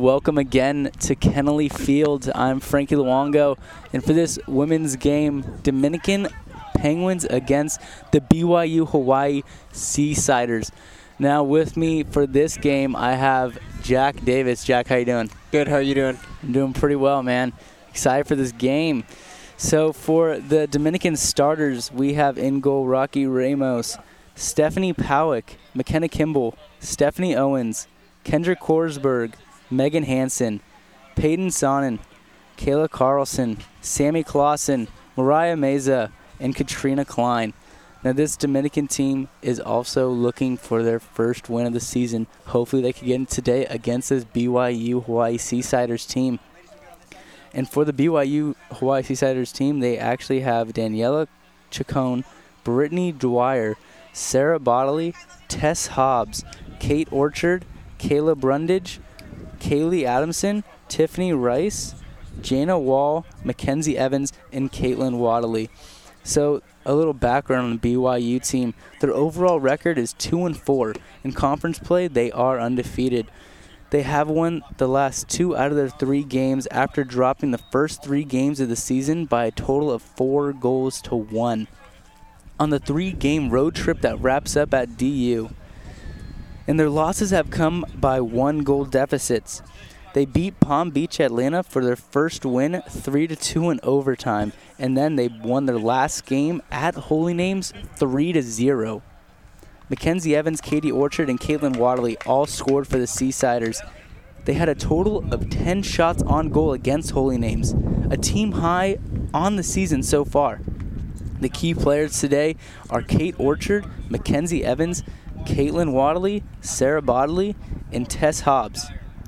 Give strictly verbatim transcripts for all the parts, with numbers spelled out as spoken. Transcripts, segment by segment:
welcome again to Kennelly Field. I'm Frankie Luongo, and for this women's game, Dominican Penguins against the B Y U Hawaii Seasiders. Now with me for this game, I have Jack Davis. Jack, how you doing? Good, how you doing? I'm doing pretty well, man. Excited for this game. So for the Dominican starters, we have in goal Rocky Ramos, Stephanie Powick, McKenna Kimball, Stephanie Owens, Kendra Korsberg, Megan Hansen, Peyton Sonnen, Kayla Carlson, Sammy Clausen, Mariah Meza, and Katrina Klein. Now this Dominican team is also looking for their first win of the season. Hopefully they can get it today against this B Y U Hawaii Seasiders team. And for the B Y U Hawaii Seasiders team, they actually have Daniela Chacon, Brittany Dwyer, Sarah Bodley, Tess Hobbs, Kate Orchard, Kayla Brundage, Kaylee Adamson, Tiffany Rice, Jana Wall, Mackenzie Evans, and Caitlin Wadley. So a little background on the B Y U team. Their overall record is two and four. In conference play, they are undefeated. They have won the last two out of their three games after dropping the first three games of the season by a total of four goals to one. On the three-game road trip that wraps up at D U. And their losses have come by one-goal deficits. They beat Palm Beach Atlanta for their first win three to two in overtime, and then they won their last game at Holy Names three to zero. Mackenzie Evans, Katie Orchard, and Caitlin Wadley all scored for the Seasiders. They had a total of ten shots on goal against Holy Names, a team high on the season so far. The key players today are Kate Orchard, Mackenzie Evans, Caitlin Wadley, Sarah Bodley, and Tess Hobbs.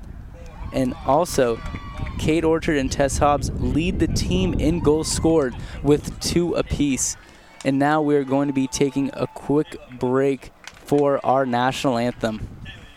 And also, Kate Orchard and Tess Hobbs lead the team in goals scored with two apiece. And now we're going to be taking a quick break for our national anthem.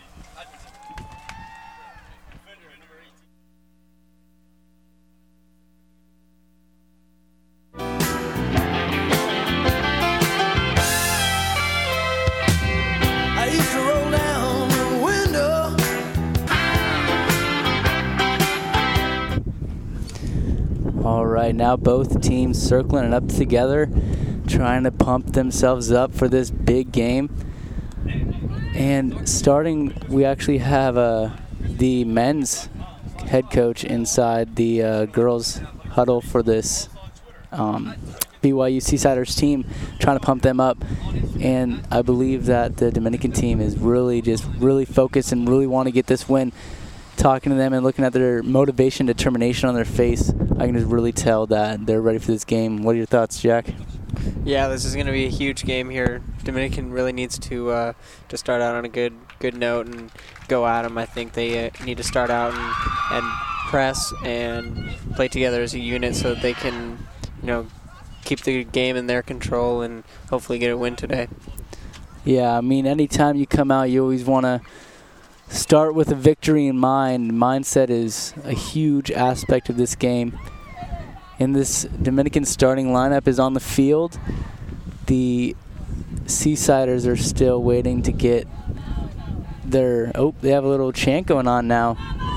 All right, now both teams circling it up together, trying to pump themselves up for this big game. And starting, we actually have uh, the men's head coach inside the uh, girls' huddle for this um, B Y U Seasiders team, trying to pump them up. And I believe that the Dominican team is really just really focused and really want to get this win. Talking to them and looking at their motivation, determination on their face, I can just really tell that they're ready for this game. What are your thoughts, Jack? Yeah, this is going to be a huge game here. Dominican really needs to uh, to start out on a good good note and go at them. I think they uh, need to start out and, and press and play together as a unit so that they can, you know, keep the game in their control and hopefully get a win today. Yeah, I mean, anytime you come out, you always want to start with a victory in mind. Mindset is a huge aspect of this game. And this Dominican starting lineup is on the field. The Seasiders are still waiting to get their, oh, they have a little chant going on now.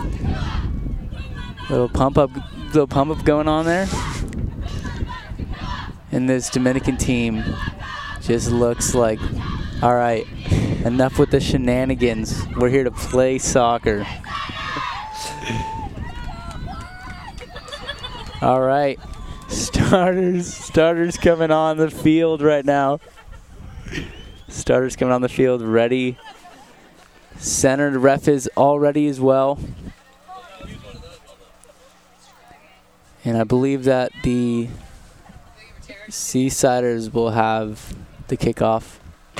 Little pump up, little pump up going on there. And this Dominican team just looks like, all right, enough with the shenanigans. We're here to play soccer. All right, starters, starters coming on the field right now. Starters coming on the field, ready. Center, the ref is all ready as well. And I believe that the Seasiders will have the kickoff.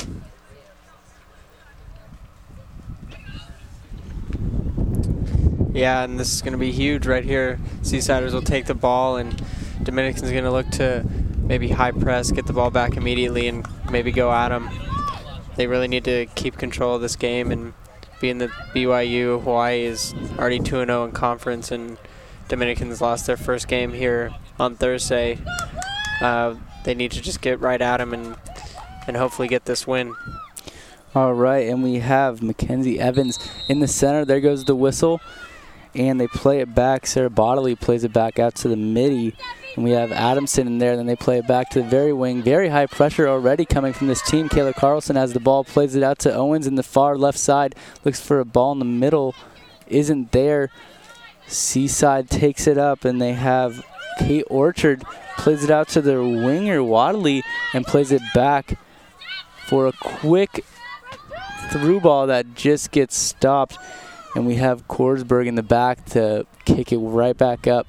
Yeah, and this is going to be huge right here. Seasiders will take the ball, and Dominican's going to look to maybe high press, get the ball back immediately, and maybe go at them. They really need to keep control of this game, and being that B Y U Hawaii is already two and oh in conference, and Dominicans lost their first game here on Thursday, uh, they need to just get right at them and, and hopefully get this win. All right, and we have Mackenzie Evans in the center. There goes the whistle. and they play it back. Sarah Bodley plays it back out to the midi, and we have Adamson in there. Then they play it back to the very wing. Very high pressure already coming from this team. Kayla Carlson has the ball, plays it out to Owens in the far left side, looks for a ball in the middle, isn't there. Seaside takes it up, and they have Kate Orchard plays it out to their winger, Wadley, and plays it back for a quick through ball that just gets stopped. And we have Korsberg in the back to kick it right back up.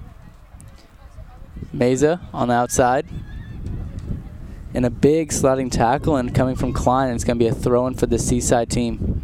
Meza on the outside. And a big sliding tackle and coming from Klein, and it's going to be a throw-in for the Seaside team.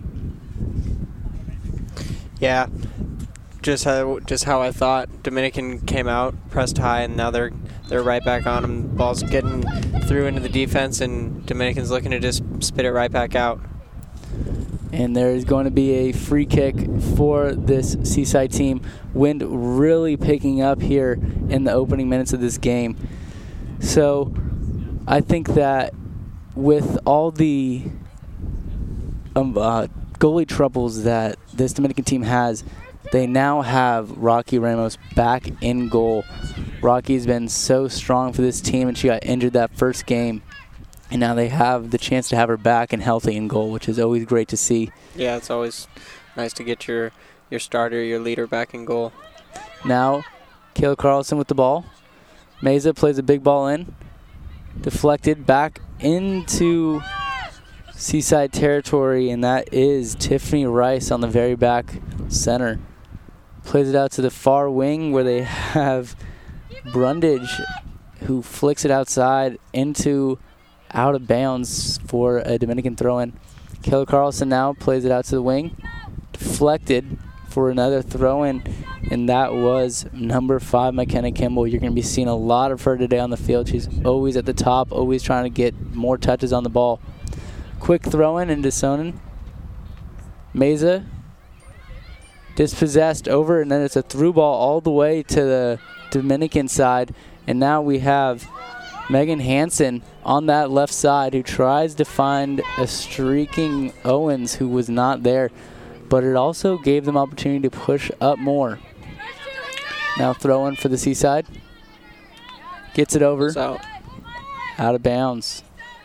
Yeah, just how just how I thought. Dominican came out, pressed high, and now they're they're right back on them. Ball's getting through into the defense, and Dominican's looking to just spit it right back out. And there is going to be a free kick for this Seaside team. Wind really picking up here in the opening minutes of this game. So I think that with all the um, uh, goalie troubles that this Dominican team has, they now have Rocky Ramos back in goal. Rocky's been so strong for this team, and she got injured that first game. And now they have the chance to have her back and healthy in goal, which is always great to see. Yeah, it's always nice to get your, your starter, your leader back in goal. Now, Kayla Carlson with the ball. Meza plays a big ball in. Deflected back into Seaside territory, and that is Tiffany Rice on the very back center. Plays it out to the far wing where they have Brundage, who flicks it outside into out of bounds for a Dominican throw-in. Kayla Carlson now plays it out to the wing. Deflected for another throw-in, and that was number five, McKenna Kimball. You're going to be seeing a lot of her today on the field. She's always at the top, always trying to get more touches on the ball. Quick throw-in into Sonnen. Meza dispossessed over, and then it's a through ball all the way to the Dominican side. And now we have Megan Hansen on that left side, who tries to find a streaking Owens who was not there. But it also gave them opportunity to push up more. Now throw in for the Seaside. Gets it over. So. Out of bounds.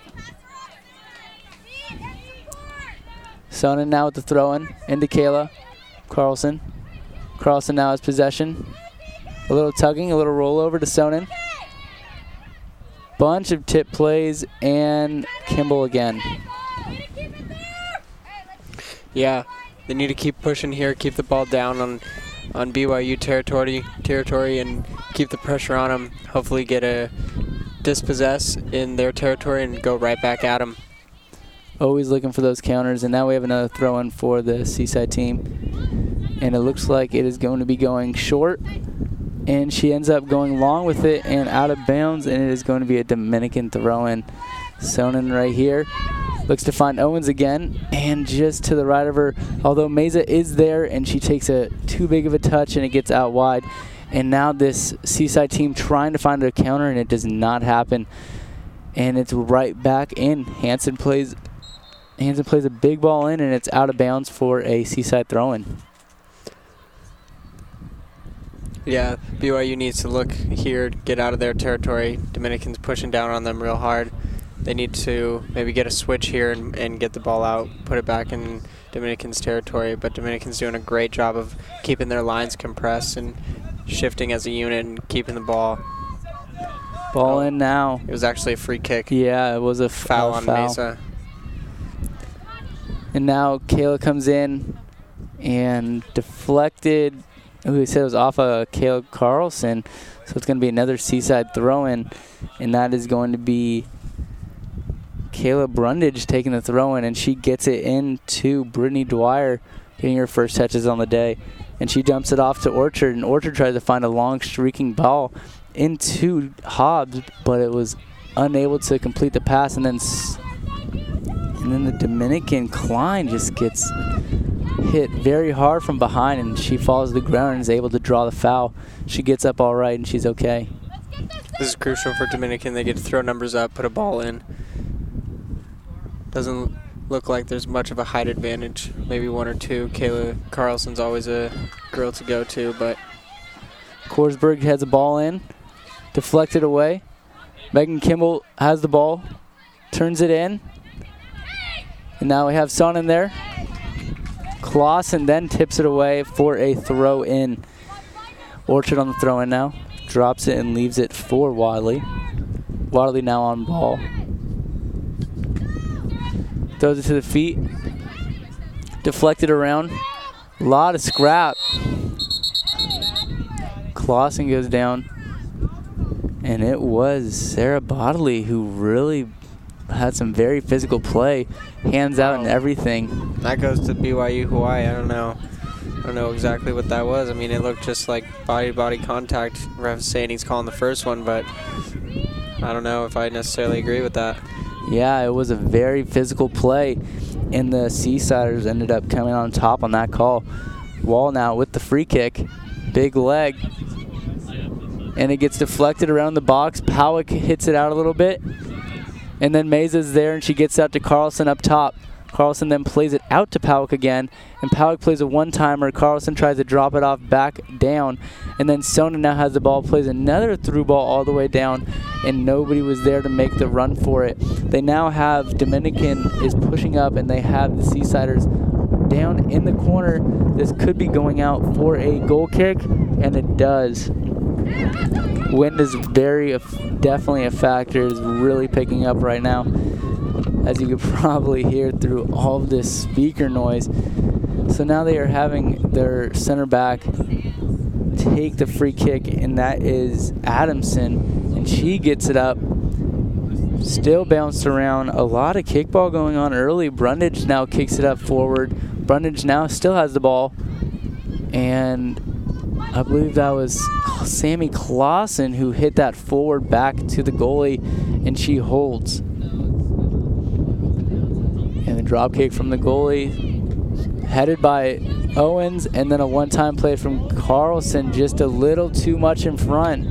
Sonnen now with the throw-in into Kayla Carlson. Carlson now has possession. A little tugging, a little rollover to Sonnen. Bunch of tip plays, and Kimball again. Yeah, they need to keep pushing here, keep the ball down on on B Y U territory, territory, and keep the pressure on them. Hopefully get a dispossess in their territory and go right back at them. Always looking for those counters, and now we have another throw-in for the Seaside team. And it looks like it is going to be going short. And she ends up going long with it and out of bounds, and it is going to be a Dominican throw-in. Sonnen right here looks to find Owens again, and just to the right of her, although Meza is there, and she takes a too big of a touch, and it gets out wide. And now this Seaside team trying to find a counter, and it does not happen. And it's right back in. Hansen plays, Hansen plays a big ball in, and it's out of bounds for a Seaside throw-in. Yeah, B Y U needs to look here, get out of their territory. Dominican's pushing down on them real hard. They need to maybe get a switch here and, and get the ball out, put it back in Dominican's territory. But Dominican's doing a great job of keeping their lines compressed and shifting as a unit and keeping the ball. Ball oh, in now. It was actually a free kick. Yeah, it was a foul uh, on foul. Mesa. And now Kayla comes in and deflected. We said it was off of Kayla Carlson, so it's going to be another Seaside throw-in, and that is going to be Kayla Brundage taking the throw-in, and she gets it into Brittany Dwyer, getting her first touches on the day. And she dumps it off to Orchard, and Orchard tries to find a long streaking ball into Hobbs, but it was unable to complete the pass, and then s and then the Dominican Klein just gets hit very hard from behind, and she falls to the ground and is able to draw the foul. She gets up all right, and she's okay. This is crucial for Dominican. They get to throw numbers up, put a ball in. Doesn't look like there's much of a height advantage. Maybe one or two. Kayla Carlson's always a girl to go to, but Korsberg has the ball in, deflected away. Megan Kimball has the ball, turns it in, and now we have Son in there. Clausen then tips it away for a throw in. Orchard on the throw in now, drops it and leaves it for Wadley. Wadley now on ball. Throws it to the feet. Deflected around. A lot of scrap. Clausen goes down. And it was Sarah Bodley who really had some very physical play. Hands out and everything. That goes to B Y U Hawaii. I don't know. I don't know exactly what that was. I mean, it looked just like body-to-body contact. Ref saying he's calling the first one, but I don't know if I necessarily agree with that. Yeah, it was a very physical play, and the Seasiders ended up coming on top on that call. Wall now with the free kick. Big leg. And it gets deflected around the box. Powick hits it out a little bit. And then Meza's there, and she gets out to Carlson up top. Carlson then plays it out to Powick again, and Powick plays a one-timer. Carlson tries to drop it off back down, and then Sona now has the ball, plays another through ball all the way down, and nobody was there to make the run for it. They now have Dominican is pushing up, and they have the Seasiders down in the corner. This could be going out for a goal kick, and it does. Wind is very, definitely a factor. It's really picking up right now, as you could probably hear through all of this speaker noise. So now they are having their center back take the free kick, and that is Adamson, and she gets it up. Still bounced around. A lot of kickball going on early. Brundage now kicks it up forward. Brundage now still has the ball, and I believe that was Sammy Clausen who hit that forward back to the goalie, and she holds. And the drop kick from the goalie, headed by Owens, and then a one-time play from Carlson, just a little too much in front.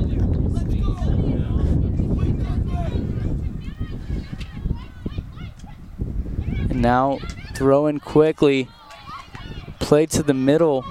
And now throw in quickly, play to the middle.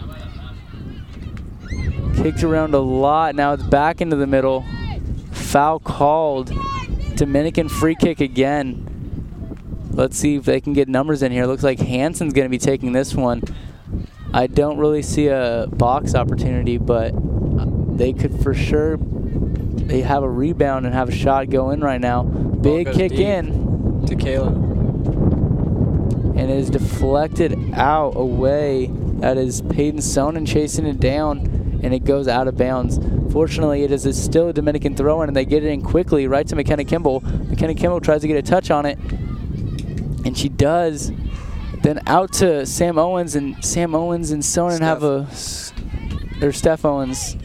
Kicked around a lot, now it's back into the middle. Foul called. Dominican free kick again. Let's see if they can get numbers in here. Looks like Hansen's going to be taking this one. I don't really see a box opportunity, but they could for sure. They have a rebound and have a shot go in right now. Big kick in. To Kayla. And it is deflected out away. That is Peyton Sonnen chasing it down, and it goes out of bounds. Fortunately, it is a still a Dominican throw-in, and they get it in quickly right to McKenna Kimball. McKenna Kimball tries to get a touch on it, and she does. Then out to Sam Owens, and Sam Owens and Sonnen have a, or Steph Owens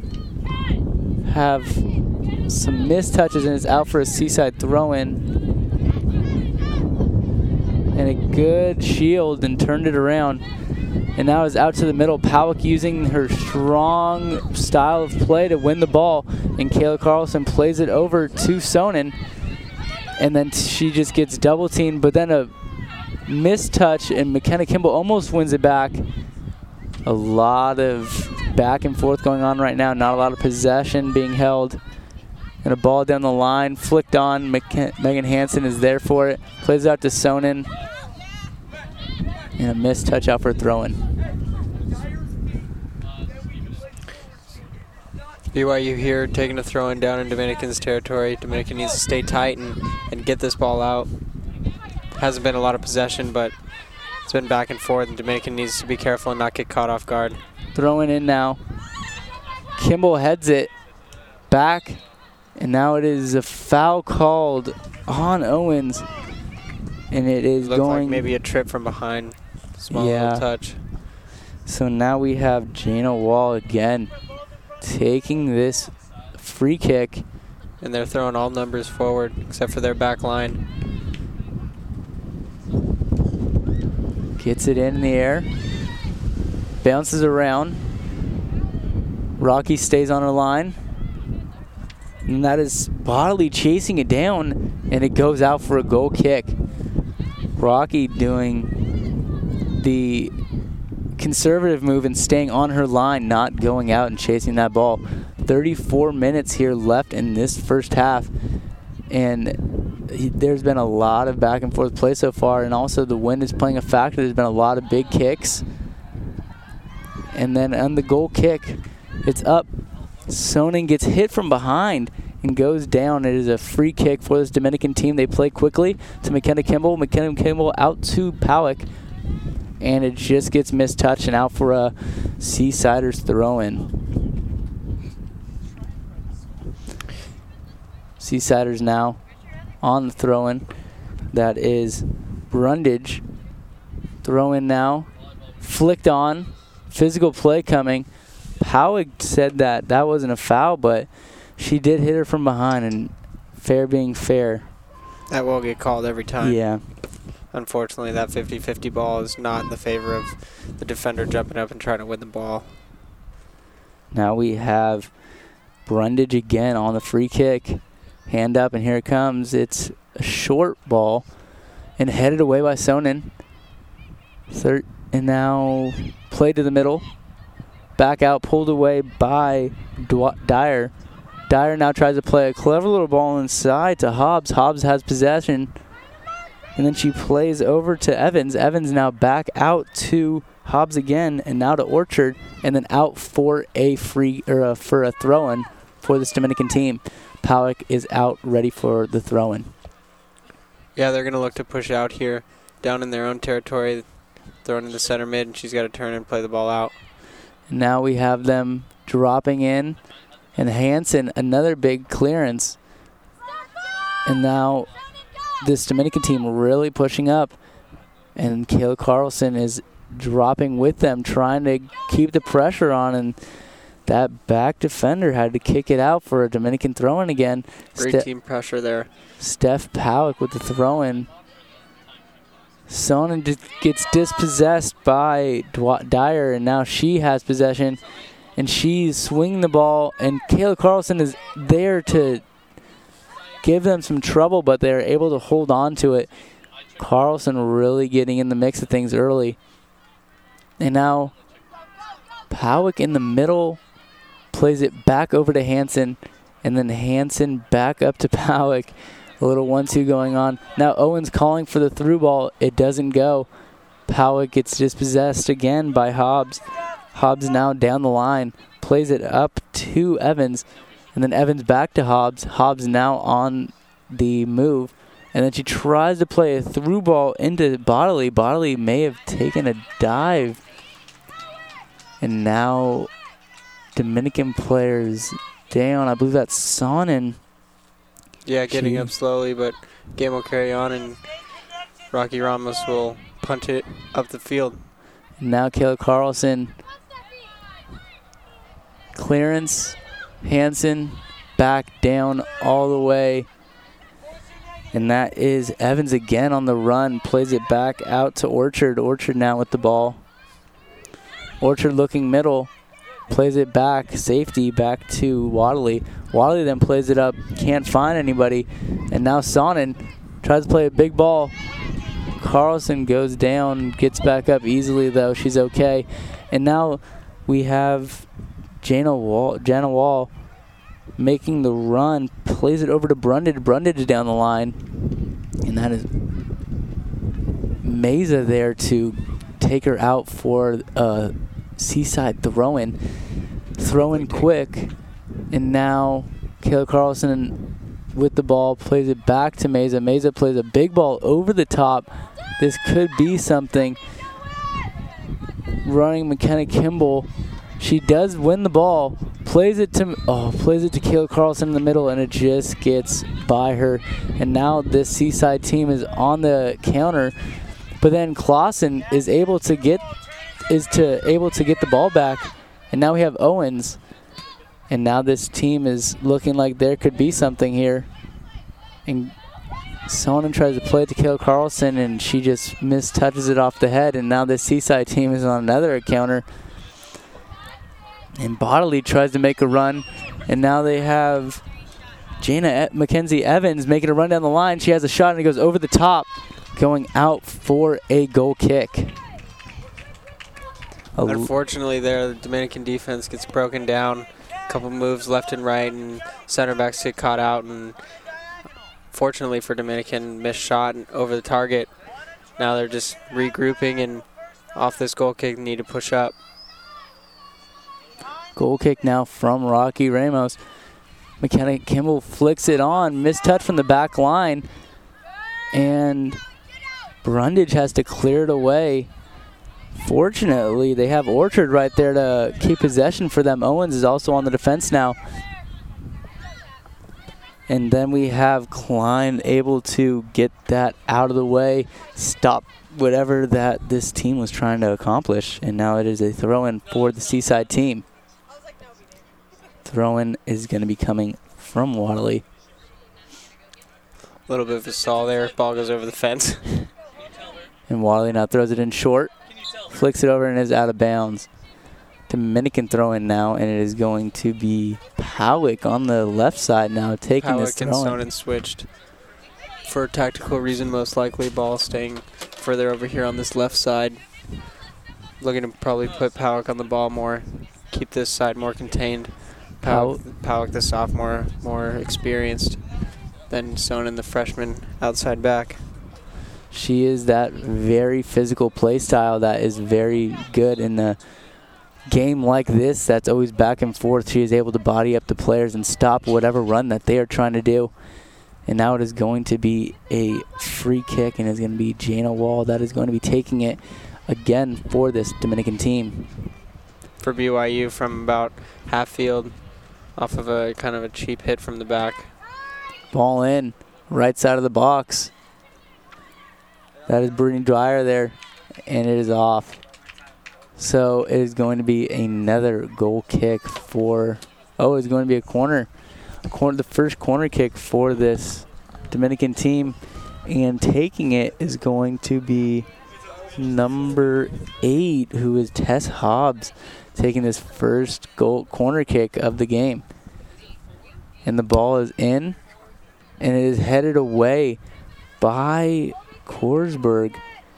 have some missed touches, and it's out for a Seaside throw-in. And a good shield and turned it around. And now is out to the middle. Powick using her strong style of play to win the ball. And Kayla Carlson plays it over to Sonnen. And then she just gets double teamed, but then a missed touch, and McKenna Kimball almost wins it back. A lot of back and forth going on right now. Not a lot of possession being held. And a ball down the line, flicked on. McK Megan Hansen is there for it. Plays out to Sonnen. And a missed touch out for throwing. B Y U here taking a throw-in down in Dominican's territory. Dominican needs to stay tight and, and get this ball out. Hasn't been a lot of possession, but it's been back and forth, and Dominican needs to be careful and not get caught off guard. Throwing in now. Kimball heads it back, and now it is a foul called on Owens. And it is Looks going... like maybe a trip from behind. Small yeah. little touch. So now we have Jana Wall again taking this free kick. And they're throwing all numbers forward except for their back line. Gets it in the air. Bounces around. Rocky stays on her line. And that is Bodley chasing it down, and it goes out for a goal kick. Rocky doing the conservative move and staying on her line, not going out and chasing that ball. thirty-four minutes here left in this first half, and he, there's been a lot of back and forth play so far, and also the wind is playing a factor. There's been a lot of big kicks, and then on the goal kick, it's up. Sonnen gets hit from behind and goes down. It is a free kick for this Dominican team. They play quickly to McKenna Kimball. McKenna Kimball out to Powick, and it just gets mistouched and out for a Seasiders throw-in. Seasiders now on the throw-in. That is Brundage. Throw-in now. Flicked on. Physical play coming. Powick said that that wasn't a foul, but she did hit her from behind, and fair being fair. That will get called every time. Yeah. Unfortunately, that fifty fifty ball is not in the favor of the defender jumping up and trying to win the ball. Now we have Brundage again on the free kick. Hand up, and here it comes. It's a short ball and headed away by Sonnen. Third, and now play to the middle. Back out, pulled away by Dyer. Dyer now tries to play a clever little ball inside to Hobbs. Hobbs has possession. And then she plays over to Evans. Evans now back out to Hobbs again, and now to Orchard, and then out for a free or a, for a throw-in for this Dominican team. Powick is out, ready for the throw-in. Yeah, they're going to look to push out here, down in their own territory, throwing in the center mid, and she's got to turn and play the ball out. And now we have them dropping in, and Hansen, another big clearance. And now this Dominican team really pushing up, and Kayla Carlson is dropping with them, trying to keep the pressure on, and that back defender had to kick it out for a Dominican throw-in again. Great Ste- team pressure there. Steph Powick with the throw-in. Sonnen d- gets dispossessed by Dw- Dyer, and now she has possession, and she's swinging the ball, and Kayla Carlson is there to give them some trouble, but they're able to hold on to it. Carlson really getting in the mix of things early. And now Powick in the middle plays it back over to Hansen, and then Hansen back up to Powick. A little one two going on. Now Owens calling for the through ball. It doesn't go. Powick gets dispossessed again by Hobbs. Hobbs now down the line. Plays it up to Evans. And then Evans back to Hobbs. Hobbs now on the move. And then she tries to play a through ball into Bodley. Bodley may have taken a dive. And now Dominican players down. I believe that's Sonnen. Yeah, getting she, up slowly, but game will carry on, and Rocky Ramos will punt it up the field. Now Kayla Carlson. Clearance. Hansen back down all the way. And that is Evans again on the run. Plays it back out to Orchard. Orchard now with the ball. Orchard looking middle. Plays it back. Safety back to Wadley. Wadley then plays it up. Can't find anybody. And now Sonnen tries to play a big ball. Carlson goes down. Gets back up easily though. She's okay. And now we have Jana Wall, Jana Wall making the run, plays it over to Brundage. Brundage down the line. And that is Meza there to take her out for a Seaside throw-in. Throw-in quick. And now Kayla Carlson with the ball plays it back to Meza. Meza plays a big ball over the top. This could be something. Running McKenna Kimball. She does win the ball. Plays it to oh, plays it to Kayla Carlson in the middle, and it just gets by her. And now this Seaside team is on the counter. But then Clausen is able to get is to able to get the ball back. And now we have Owens. And now this team is looking like there could be something here. And Sonnen tries to play it to Kayla Carlson, and she just mistouches it off the head. And now this Seaside team is on another counter. And Bodley tries to make a run. And now they have Jana e- Mackenzie Evans making a run down the line. She has a shot, and it goes over the top. going out for a goal kick. A Unfortunately there, the Dominican defense gets broken down. A couple moves left and right, and center backs get caught out. And fortunately for Dominican, missed shot over the target. Now they're just regrouping, and off this goal kick need to push up. Goal kick now from Rocky Ramos. McKenna Kimball flicks it on. Missed touch from the back line. And Brundage has to clear it away. Fortunately, they have Orchard right there to keep possession for them. Owens is also on the defense now. And then we have Klein able to get that out of the way, stop whatever that this team was trying to accomplish. And now it is a throw-in for the Seaside team. Throw-in is going to be coming from Waterley. A little bit of a stall there. Ball goes over the fence. And Waterley now throws it in short. Flicks it over and is out of bounds. Dominican throw-in now, and it is going to be Powick on the left side now taking Powick this throw-in. and Sonnen switched for a tactical reason, most likely. Ball staying further over here on this left side. Looking to probably put Powick on the ball more, keep this side more contained. Powick, Powick the sophomore, more experienced than Sonnen, the freshman outside back. She is that very physical play style that is very good in the game like this. That's always back and forth. She is able to body up the players and stop whatever run that they are trying to do. And now it is going to be a free kick, and it's going to be Jana Wall that is going to be taking it again for this Dominican team. For B Y U from about half field, off of a kind of a cheap hit from the back. Ball in, right side of the box. That is Brittany Dwyer there, and it is off. So it is going to be another goal kick for, oh, it's going to be a corner. A corner, the first corner kick for this Dominican team, and taking it is going to be number eight, who is Tess Hobbs, taking this first goal corner kick of the game. And the ball is in, and it is headed away by Korsberg.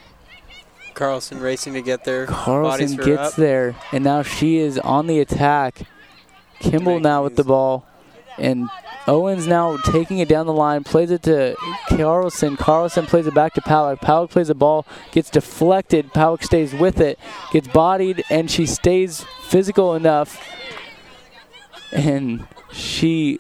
Carlson racing to get there. Carlson gets up. there, and now she is on the attack. Kimball now with the ball, and Owens now taking it down the line, plays it to Carlson. Carlson plays it back to Powick. Powick plays the ball, gets deflected. Powick stays with it, gets bodied, and she stays physical enough, and she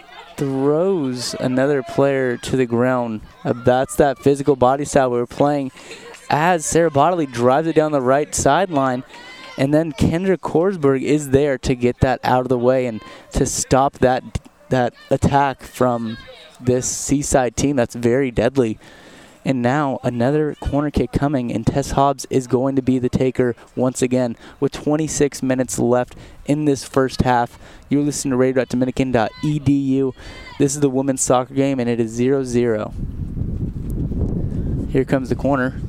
throws another player to the ground. Uh, that's that physical body style we were playing as Sarah Bodley drives it down the right sideline. And then Kendra Korsberg is there to get that out of the way and to stop that that attack from this Seaside team that's very deadly. And now another corner kick coming, and Tess Hobbs is going to be the taker once again with twenty-six minutes left in this first half. You're listening to radio dot dominican dot e d u. This is the women's soccer game, and it is zero zero. Here comes the corner.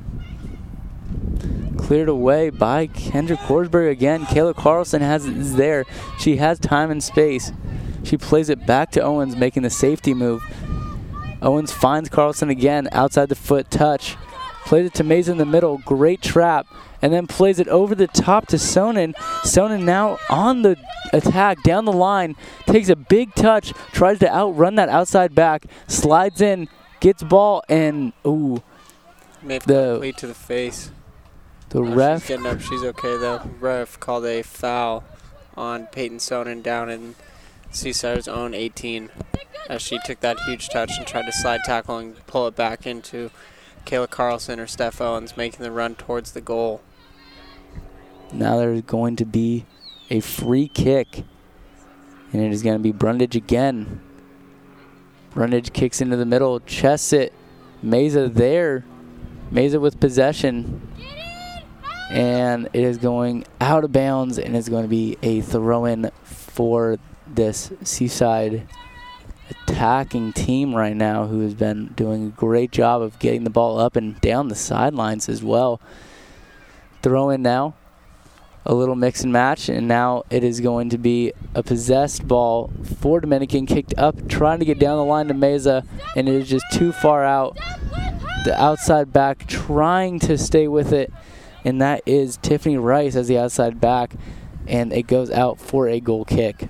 Cleared away by Kendra Korsberg again. Kayla Carlson has is there. She has time and space. She plays it back to Owens, making the safety move. Owens finds Carlson again, outside the foot touch. Plays it to Mays in the middle, great trap. And then plays it over the top to Sonnen. Sonnen now on the attack, down the line. Takes a big touch, tries to outrun that outside back. Slides in, gets ball, and ooh. Made the complete to the face. The oh, ref. She's getting up, she's okay though. Ref called a foul on Peyton Sonnen down in Seaside's own eighteen, as she took that huge touch and tried to slide tackle and pull it back into Kayla Carlson or Steph Owens, making the run towards the goal. Now there's going to be a free kick, and it is going to be Brundage again. Brundage kicks into the middle, chests it. Meza there. Meza with possession. And it is going out of bounds, and it's going to be a throw-in for this Seaside attacking team right now, who has been doing a great job of getting the ball up and down the sidelines as well. Throw in now, a little mix and match, and now it is going to be a possessed ball for Dominican, kicked up, trying to get down the line to Meza, and it is just too far out. the outside back trying to stay with it, and that is Tiffany Rice as the outside back, and it goes out for a goal kick.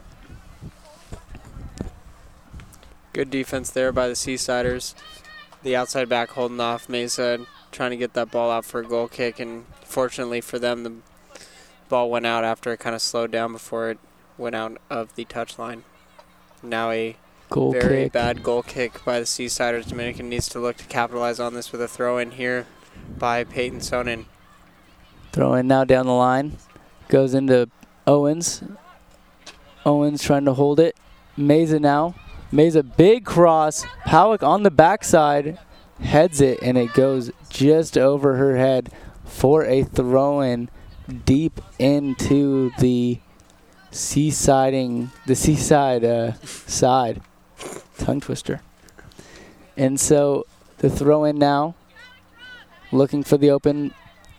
Good defense there by the Seasiders. The outside back holding off Mesa, trying to get that ball out for a goal kick, and fortunately for them, the ball went out after it kind of slowed down before it went out of the touchline. Now a Goal very kick. bad goal kick by the Seasiders. Dominican needs to look to capitalize on this with a throw in here by Peyton Sonnen. Throw in now down the line. Goes into Owens. Owens trying to hold it. Mesa now. Mesa big cross. Powick on the backside. Heads it, and it goes just over her head for a throw-in deep into the seasiding, the seaside uh, side. Tongue twister. And so the throw-in now, looking for the open,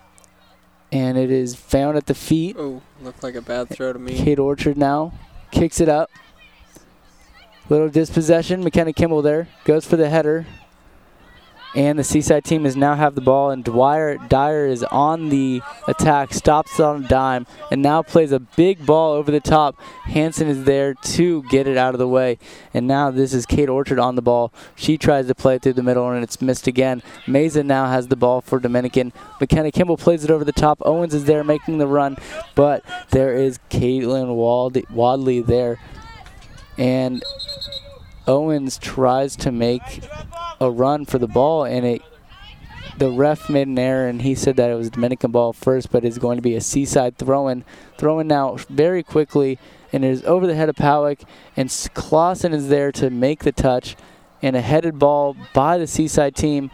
and it is found at the feet. Oh, looked like a bad throw to me. Kate Orchard now kicks it up. Little dispossession. McKenna Kimball there goes for the header. And the Seaside team is now have the ball, and Dwyer Dyer is on the attack, stops on a dime, and now plays a big ball over the top. Hanson is there to get it out of the way. And now this is Kate Orchard on the ball. She tries to play it through the middle, and it's missed again. Mesa now has the ball for Dominican. McKenna Kimball plays it over the top. Owens is there making the run, but there is Caitlin Wald- Wadley there. And Owens tries to make a run for the ball, and it the ref made an error, and he said that it was a Dominican ball first, but it's going to be a Seaside throw-in. Throw-in now very quickly, and it is over the head of Powick, and Clausen is there to make the touch, and a headed ball by the Seaside team.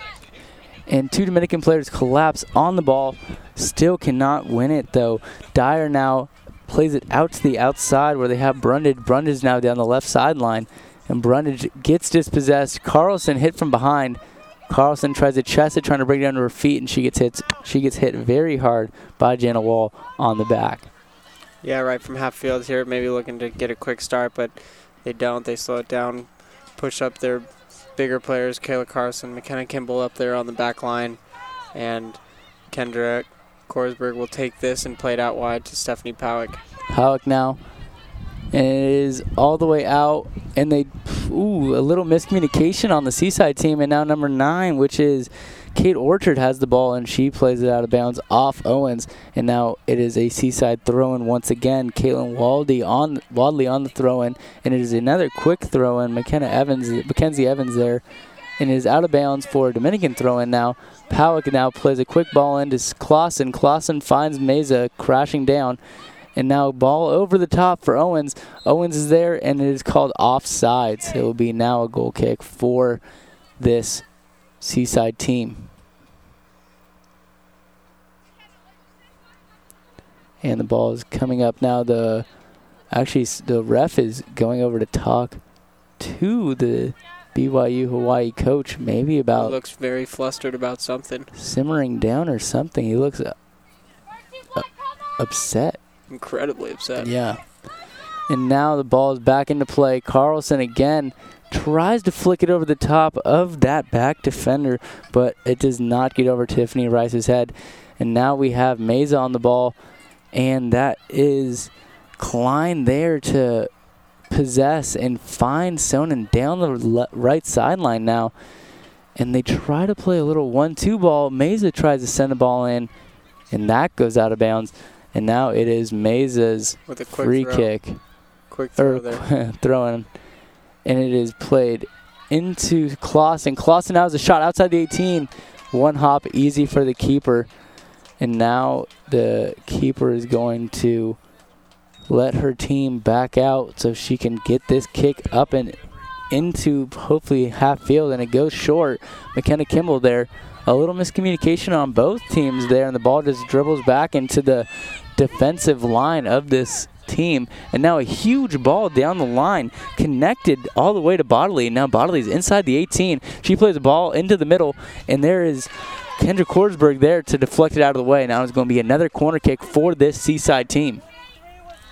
And two Dominican players collapse on the ball. Still cannot win it, though. Dyer now plays it out to the outside where they have Brundage. Brundage is now down the left sideline. And Brundage gets dispossessed. Carlson hit from behind. Carlson tries to chest it, trying to bring it down to her feet, and she gets hit. She gets hit very hard by Jana Wall on the back. Yeah, right from half field here, maybe looking to get a quick start, but they don't. They slow it down, push up their bigger players, Kayla Carson, McKenna Kimball up there on the back line, and Kendra Korsberg will take this and play it out wide to Stephanie Powick. Powick now. And it is all the way out, and they, ooh, a little miscommunication on the Seaside team, and now number nine, which is Kate Orchard, has the ball, and she plays it out of bounds off Owens, and now it is a Seaside throw-in once again. Caitlin Waldy on, Wadley on the throw-in, and it is another quick throw-in. McKenna Evans, Mackenzie Evans there, and it is out of bounds for a Dominican throw-in now. Powick now plays a quick ball into Clausen. Clausen finds Mesa crashing down. And now ball over the top for Owens. Owens is there, and it is called offsides. It will be now a goal kick for this Seaside team. And the ball is coming up now. The actually the ref is going over to talk to the B Y U Hawaii coach, maybe about. He looks very flustered about something. Simmering down or something. He looks uh, uh, upset. Incredibly upset. Yeah. And now the ball is back into play. Carlson again tries to flick it over the top of that back defender, but it does not get over Tiffany Rice's head. And now we have Mesa on the ball, and that is Klein there to possess and find Sonnen down the le- right sideline now. And they try to play a little one two ball. Mesa tries to send the ball in, and that goes out of bounds. And now it is Mesa's With a quick free throw. kick. Quick throw Or there. throwing. And it is played into Clausen. Clausen now has a shot outside the eighteen. One hop easy for the keeper. And now the keeper is going to let her team back out so she can get this kick up and into hopefully half field. And it goes short. McKenna Kimball there. A little miscommunication on both teams there, and the ball just dribbles back into the defensive line of this team. And now a huge ball down the line, connected all the way to Bodley. Now Bodley's inside the eighteen. She plays the ball into the middle, and there is Kendra Korsberg there to deflect it out of the way. Now it's going to be another corner kick for this Seaside team.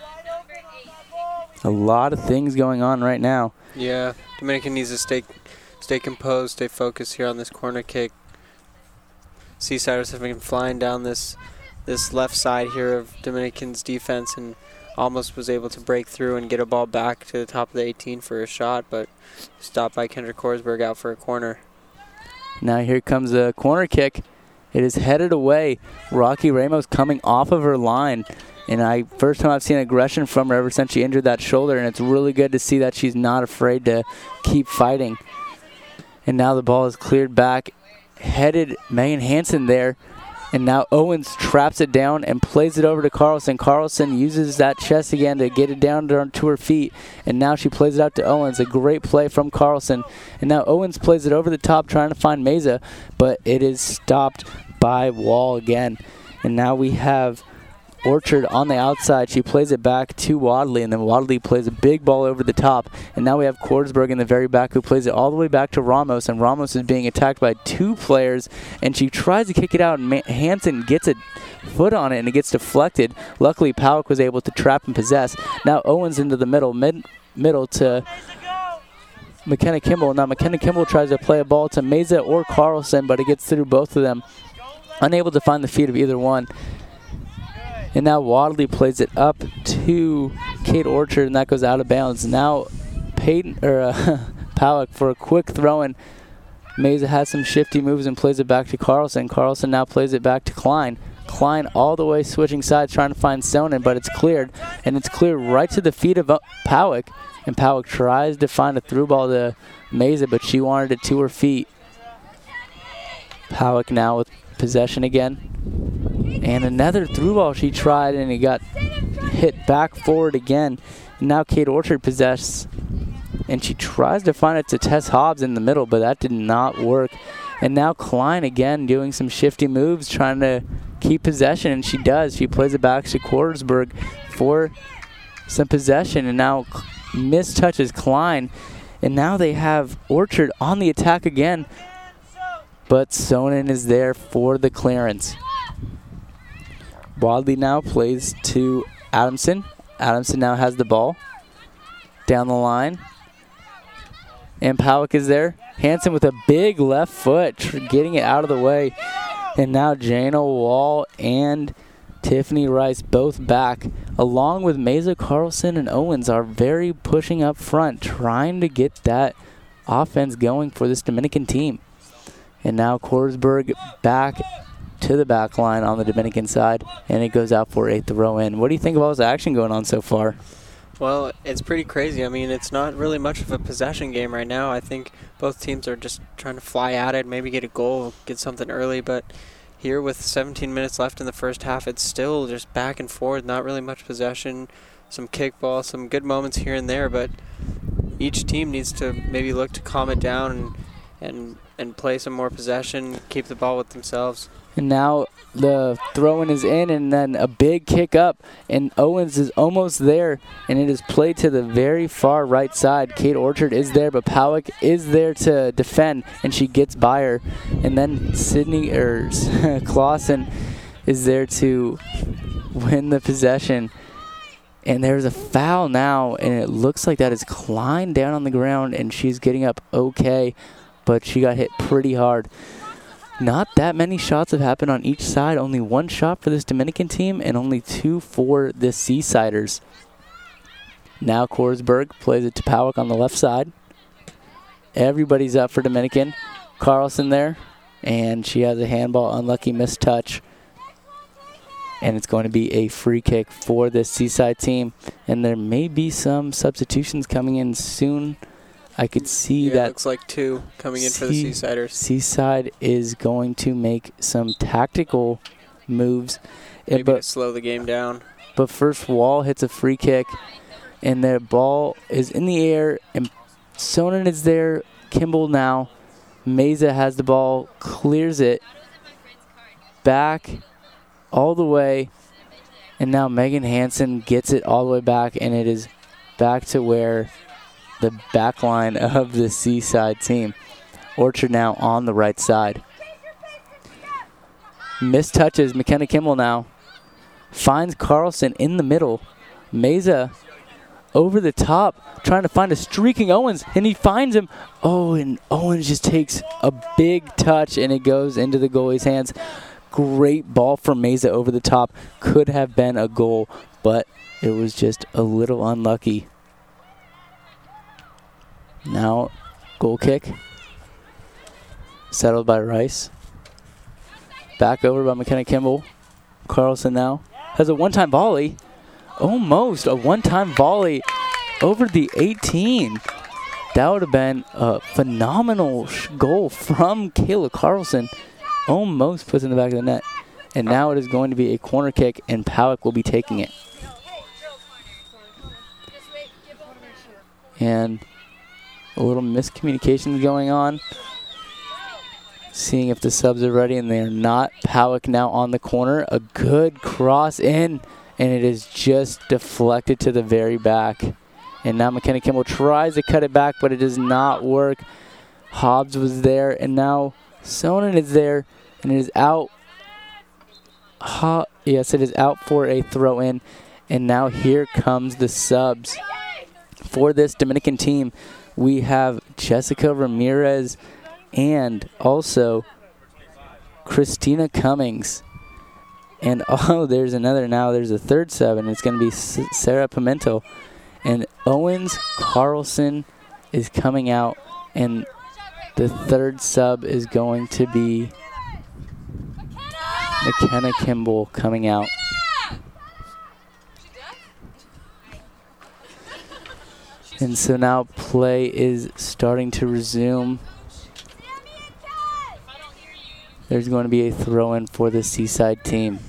A lot of things going on right now. Yeah, Dominican needs to stay stay composed, stay focused here on this corner kick. Seasiders have been flying down this this left side here of Dominican's defense and almost was able to break through and get a ball back to the top of the eighteen for a shot, but stopped by Kendrick Korsberg out for a corner. Now here comes a corner kick. It is headed away. Rocky Ramos coming off of her line. And I first time I've seen aggression from her ever since she injured that shoulder, and it's really good to see that she's not afraid to keep fighting. And now the ball is cleared back. Headed Megan Hansen there. And now Owens traps it down and plays it over to Carlson. Carlson uses that chest again to get it down to her feet. And now she plays it out to Owens. A great play from Carlson. And now Owens plays it over the top trying to find Meza. But it is stopped by Wall again. And now we have Orchard on the outside. She plays it back to Wadley, and then Wadley plays a big ball over the top. And now we have Korsberg in the very back who plays it all the way back to Ramos, and Ramos is being attacked by two players, and she tries to kick it out, and Ma- Hansen gets a foot on it, and it gets deflected. Luckily, Powell was able to trap and possess. Now Owens into the middle, mid middle to McKenna Kimball. Now McKenna Kimball tries to play a ball to Meza or Carlson, but it gets through both of them. Unable to find the feet of either one. And now Wadley plays it up to Kate Orchard, and that goes out of bounds. Now Peyton or uh, Powell for a quick throw-in. Meza has some shifty moves and plays it back to Carlson. Carlson now plays it back to Klein. Klein all the way switching sides trying to find Sonnen, but it's cleared. And it's cleared right to the feet of uh, Powell. And Powell tries to find a through ball to Meza, but she wanted it to her feet. Powell now with possession again. And another through ball she tried, and it got hit back forward again. And now Kate Orchard possesses. And she tries to find it to Tess Hobbs in the middle, but that did not work. And now Klein again doing some shifty moves, trying to keep possession, and she does. She plays it back to Korsberg for some possession, and now mistouches Klein. And now they have Orchard on the attack again, but Sonnen is there for the clearance. Wadley now plays to Adamson. Adamson now has the ball down the line. And Powell is there. Hansen with a big left foot, tr- getting it out of the way. And now Jana Wall and Tiffany Rice both back, along with Meza Carlson and Owens, are very pushing up front, trying to get that offense going for this Dominican team. And now Korsberg back to the back line on the Dominican side, and it goes out for a throw-in. What do you think of all this action going on so far? Well, it's pretty crazy. I mean, it's not really much of a possession game right now. I think both teams are just trying to fly at it, maybe get a goal, get something early, but here with seventeen minutes left in the first half, it's still just back and forth, not really much possession, some kickball, some good moments here and there, but each team needs to maybe look to calm it down and and, and play some more possession, keep the ball with themselves. And now the throw-in is in, and then a big kick up, and Owens is almost there, and it is played to the very far right side. Kate Orchard is there, but Powell is there to defend, and she gets by her. And then Sydney or Clausen is there to win the possession. And there's a foul now, and it looks like that is Klein down on the ground, and she's getting up okay, but she got hit pretty hard. Not that many shots have happened on each side. Only one shot for this Dominican team and only two for the Seasiders. Now Korsberg plays it to Powell on the left side. Everybody's up for Dominican. Carlson there, and she has a handball, unlucky mistouch. And it's going to be a free kick for this Seaside team. And there may be some substitutions coming in soon. I could see yeah, that. Looks like two coming in for the Seasiders. Seaside is going to make some tactical moves. Maybe but, to slow the game down. But first, Wall hits a free kick, and the ball is in the air, and Sonnen is there. Kimball now. Meza has the ball, clears it back all the way, and now Megan Hansen gets it all the way back, and it is back to where the back line of the Seaside team. Orchard now on the right side. Missed touches. McKenna Kimball now finds Carlson in the middle. Meza over the top, trying to find a streaking Owens, and he finds him. Oh, and Owens just takes a big touch, and it goes into the goalie's hands. Great ball from Meza over the top. Could have been a goal, but it was just a little unlucky. Now, goal kick. Settled by Rice. Back over by McKenna Kimball. Carlson now has a one-time volley. Almost a one-time volley over the eighteen. That would have been a phenomenal sh goal from Kayla Carlson. Almost puts in the back of the net. And now it is going to be a corner kick, and Powick will be taking it. And a little miscommunication going on. Seeing if the subs are ready, and they are not. Powick now on the corner. A good cross in, and it is just deflected to the very back. And now McKenna Kimball tries to cut it back, but it does not work. Hobbs was there, and now Sonnen is there, and it is out. Ho yes, it is out for a throw in. And now here comes the subs. For this Dominican team, we have Jessica Ramirez and also Christina Cummings. And oh, there's another now. There's a third sub, and it's going to be S Sarah Pimento. And Owens Carlson is coming out, and the third sub is going to be McKenna Kimball coming out. And so now play is starting to resume. There's going to be a throw-in for the Seaside team.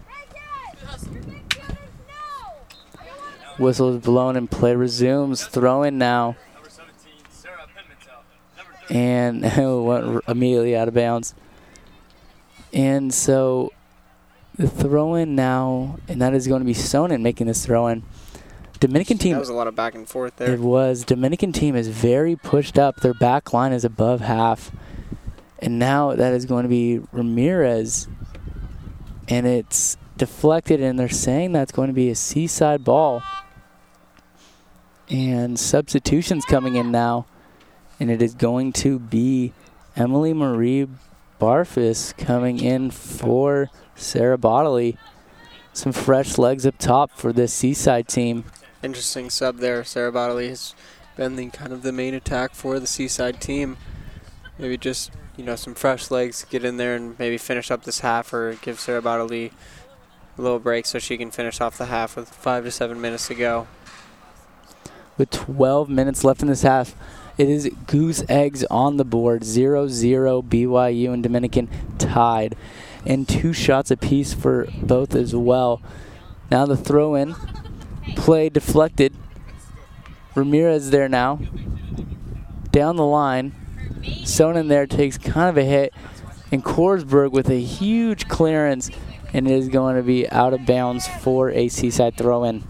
Whistle is blown and play resumes. Throw-in now. And it went immediately out of bounds. And so the throw-in now, and that is going to be Sonnen making this throw-in. Dominican team. That was a lot of back and forth there. It was. Dominican team is very pushed up. Their back line is above half. And now that is going to be Ramirez. And it's deflected, and they're saying that's going to be a Seaside ball. And substitutions coming in now. And it is going to be Emily Marie Barfus coming in for Sarah Bodley. Some fresh legs up top for this Seaside team. Interesting sub there. Sarah Bodley has been the kind of the main attack for the Seaside team. Maybe just, you know, some fresh legs, get in there and maybe finish up this half, or give Sarah Bodley a little break so she can finish off the half with five to seven minutes to go. With twelve minutes left in this half, it is Goose Eggs on the board. zero zero B Y U and Dominican tied. And two shots apiece for both as well. Now the throw-in. Play deflected. Ramirez there now. Down the line. Sonnen there takes kind of a hit. And Korsberg with a huge clearance. And it is going to be out of bounds for a Seaside throw-in.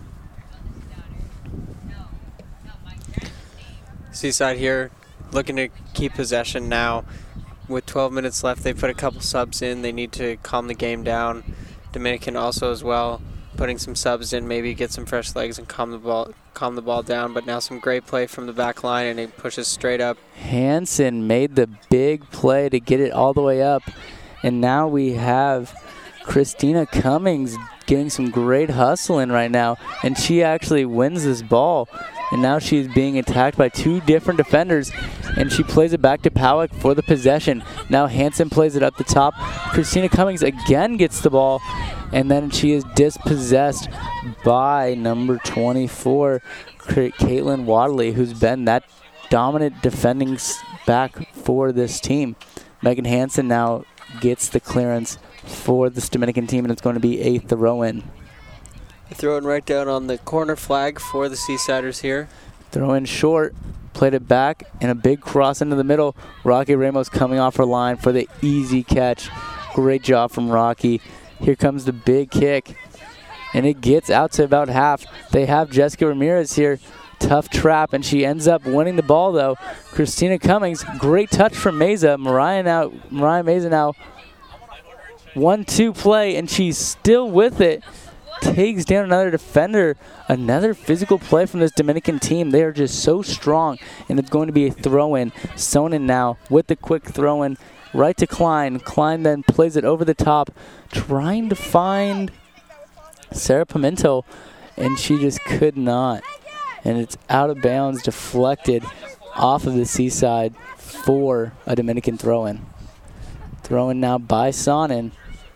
Seaside here looking to keep possession now. With twelve minutes left, they put a couple subs in. They need to calm the game down. Dominican also as well, putting some subs in, maybe get some fresh legs and calm the ball calm the ball down. But now some great play from the back line, and he pushes straight up. Hansen made the big play to get it all the way up. And now we have Christina Cummings getting some great hustle in right now. And she actually wins this ball. And now she's being attacked by two different defenders. And she plays it back to Powick for the possession. Now Hansen plays it up the top. Christina Cummings again gets the ball. And then she is dispossessed by number twenty-four, Caitlin Wadley, who's been that dominant defending back for this team. Megan Hansen now gets the clearance for this Dominican team, and it's going to be a throw-in. Throwing right down on the corner flag for the Seasiders here. Throw in short, played it back, and a big cross into the middle. Rocky Ramos coming off her line for the easy catch. Great job from Rocky. Here comes the big kick, and it gets out to about half. They have Jessica Ramirez here. Tough trap, and she ends up winning the ball, though. Christina Cummings, great touch from Meza. Mariah now, Mariah Meza now, one two play, and she's still with it. takes down another defender. Another physical play from this Dominican team. They are just so strong, and it's going to be a throw-in. Sonnen now with the quick throw-in right to Klein. Klein then plays it over the top, trying to find Sarah Pimento, and she just could not. And it's out of bounds, deflected off of the Seaside for a Dominican throw-in. Throw-in now by Sonnen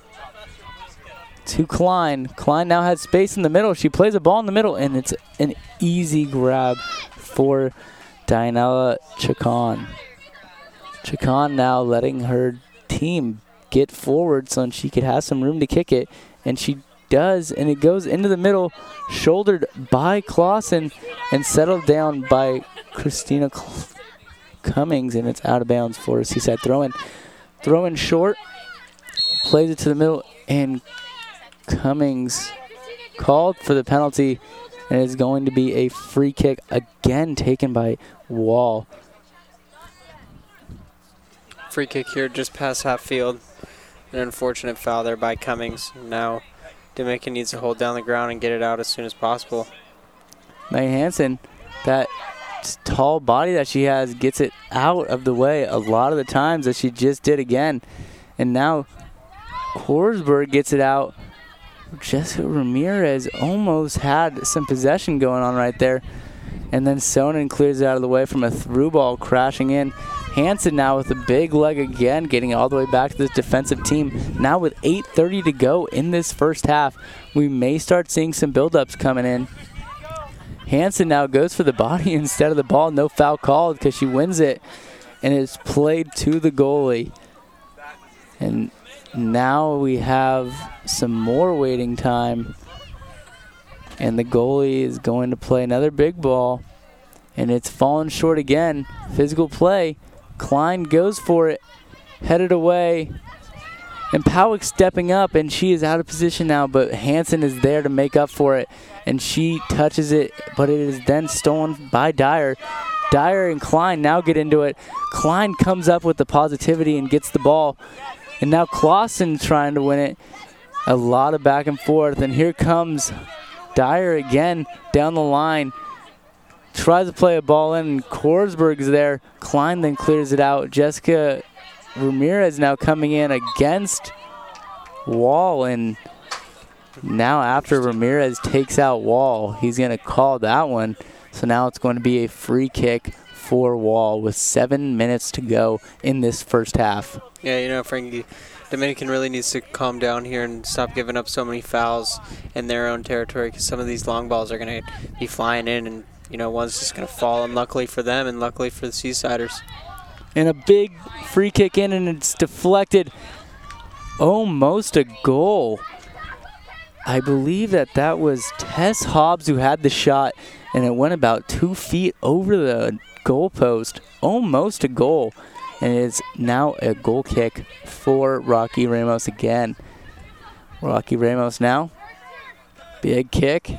to Klein. Klein now has space in the middle. She plays a ball in the middle, and it's an easy grab for Dianella Chacon. Chacon now letting her team get forward so she could have some room to kick it, and she does, and it goes into the middle, shouldered by Clausen and settled down by Christina Cummings, and it's out of bounds for a Seaside throw-in. Throw-in short, plays it to the middle, and Cummings called for the penalty, and it's going to be a free kick again taken by Wall. Free kick here just past half field. An unfortunate foul there by Cummings. Now Dominican needs to hold down the ground and get it out as soon as possible. May Hansen, that tall body that she has, gets it out of the way a lot of the times, as she just did again. And now Horsburgh gets it out. Jessica Ramirez almost had some possession going on right there. And then Sonnen clears it out of the way from a through ball crashing in. Hansen now with a big leg again, getting all the way back to this defensive team. Now with eight thirty to go in this first half, we may start seeing some buildups coming in. Hansen now goes for the body instead of the ball. No foul called because she wins it, and it's played to the goalie. And now we have some more waiting time, and the goalie is going to play another big ball, and it's fallen short again. Physical play. Klein goes for it, headed away, and Powick stepping up, and she is out of position now, but Hansen is there to make up for it, and she touches it, but it is then stolen by Dyer. Dyer and Klein now get into it. Klein comes up with the positivity and gets the ball, and now Clausen trying to win it. A lot of back and forth, and here comes Dyer again down the line. Tries to play a ball in, and Korsberg is there. Klein then clears it out. Jessica Ramirez now coming in against Wall, and now after Ramirez takes out Wall, he's going to call that one. So now it's going to be a free kick for Wall with seven minutes to go in this first half. Yeah, you know, Frankie, Dominican really needs to calm down here and stop giving up so many fouls in their own territory, because some of these long balls are going to be flying in, and you know, one's just going to fall, and luckily for them and luckily for the Seasiders. And a big free kick in, and it's deflected. Almost a goal. I believe that that was Tess Hobbs who had the shot, and it went about two feet over the goalpost. Almost a goal. And it's now a goal kick for Rocky Ramos again. Rocky Ramos now. Big kick.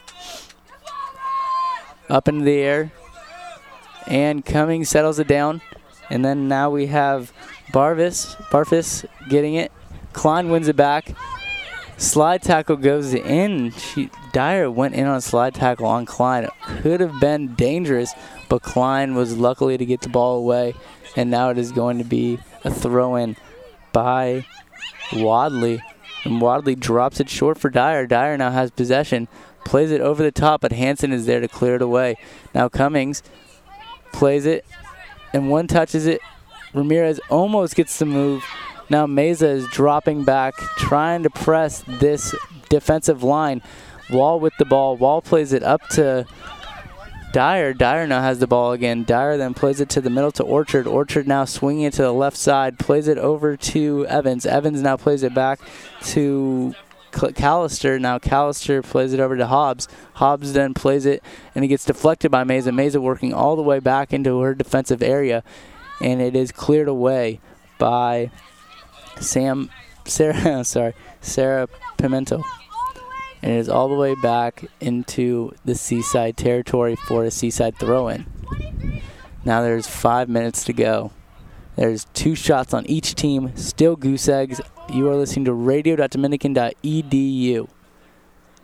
Up into the air, and Cummings settles it down, and then now we have Barvis, Barfis getting it. Klein wins it back. Slide tackle goes in. She, Dyer went in on a slide tackle on Klein. It could have been dangerous, but Klein was luckily to get the ball away, and now it is going to be a throw-in by Wadley, and Wadley drops it short for Dyer. Dyer now has possession. Plays it over the top, but Hansen is there to clear it away. Now Cummings plays it, and one touches it. Ramirez almost gets the move. Now Meza is dropping back, trying to press this defensive line. Wall with the ball. Wall plays it up to Dyer. Dyer now has the ball again. Dyer then plays it to the middle to Orchard. Orchard now swinging it to the left side. Plays it over to Evans. Evans now plays it back to Callister. Now Callister plays it over to Hobbs. Hobbs then plays it, and it gets deflected by Meza. Meza working all the way back into her defensive area, and it is cleared away by Sam, Sarah, sorry, Sarah Pimento. And it is all the way back into the Seaside territory for a Seaside throw-in. Now there's five minutes to go. There's two shots on each team. Still goose eggs. You are listening to radio dot dominican dot e d u.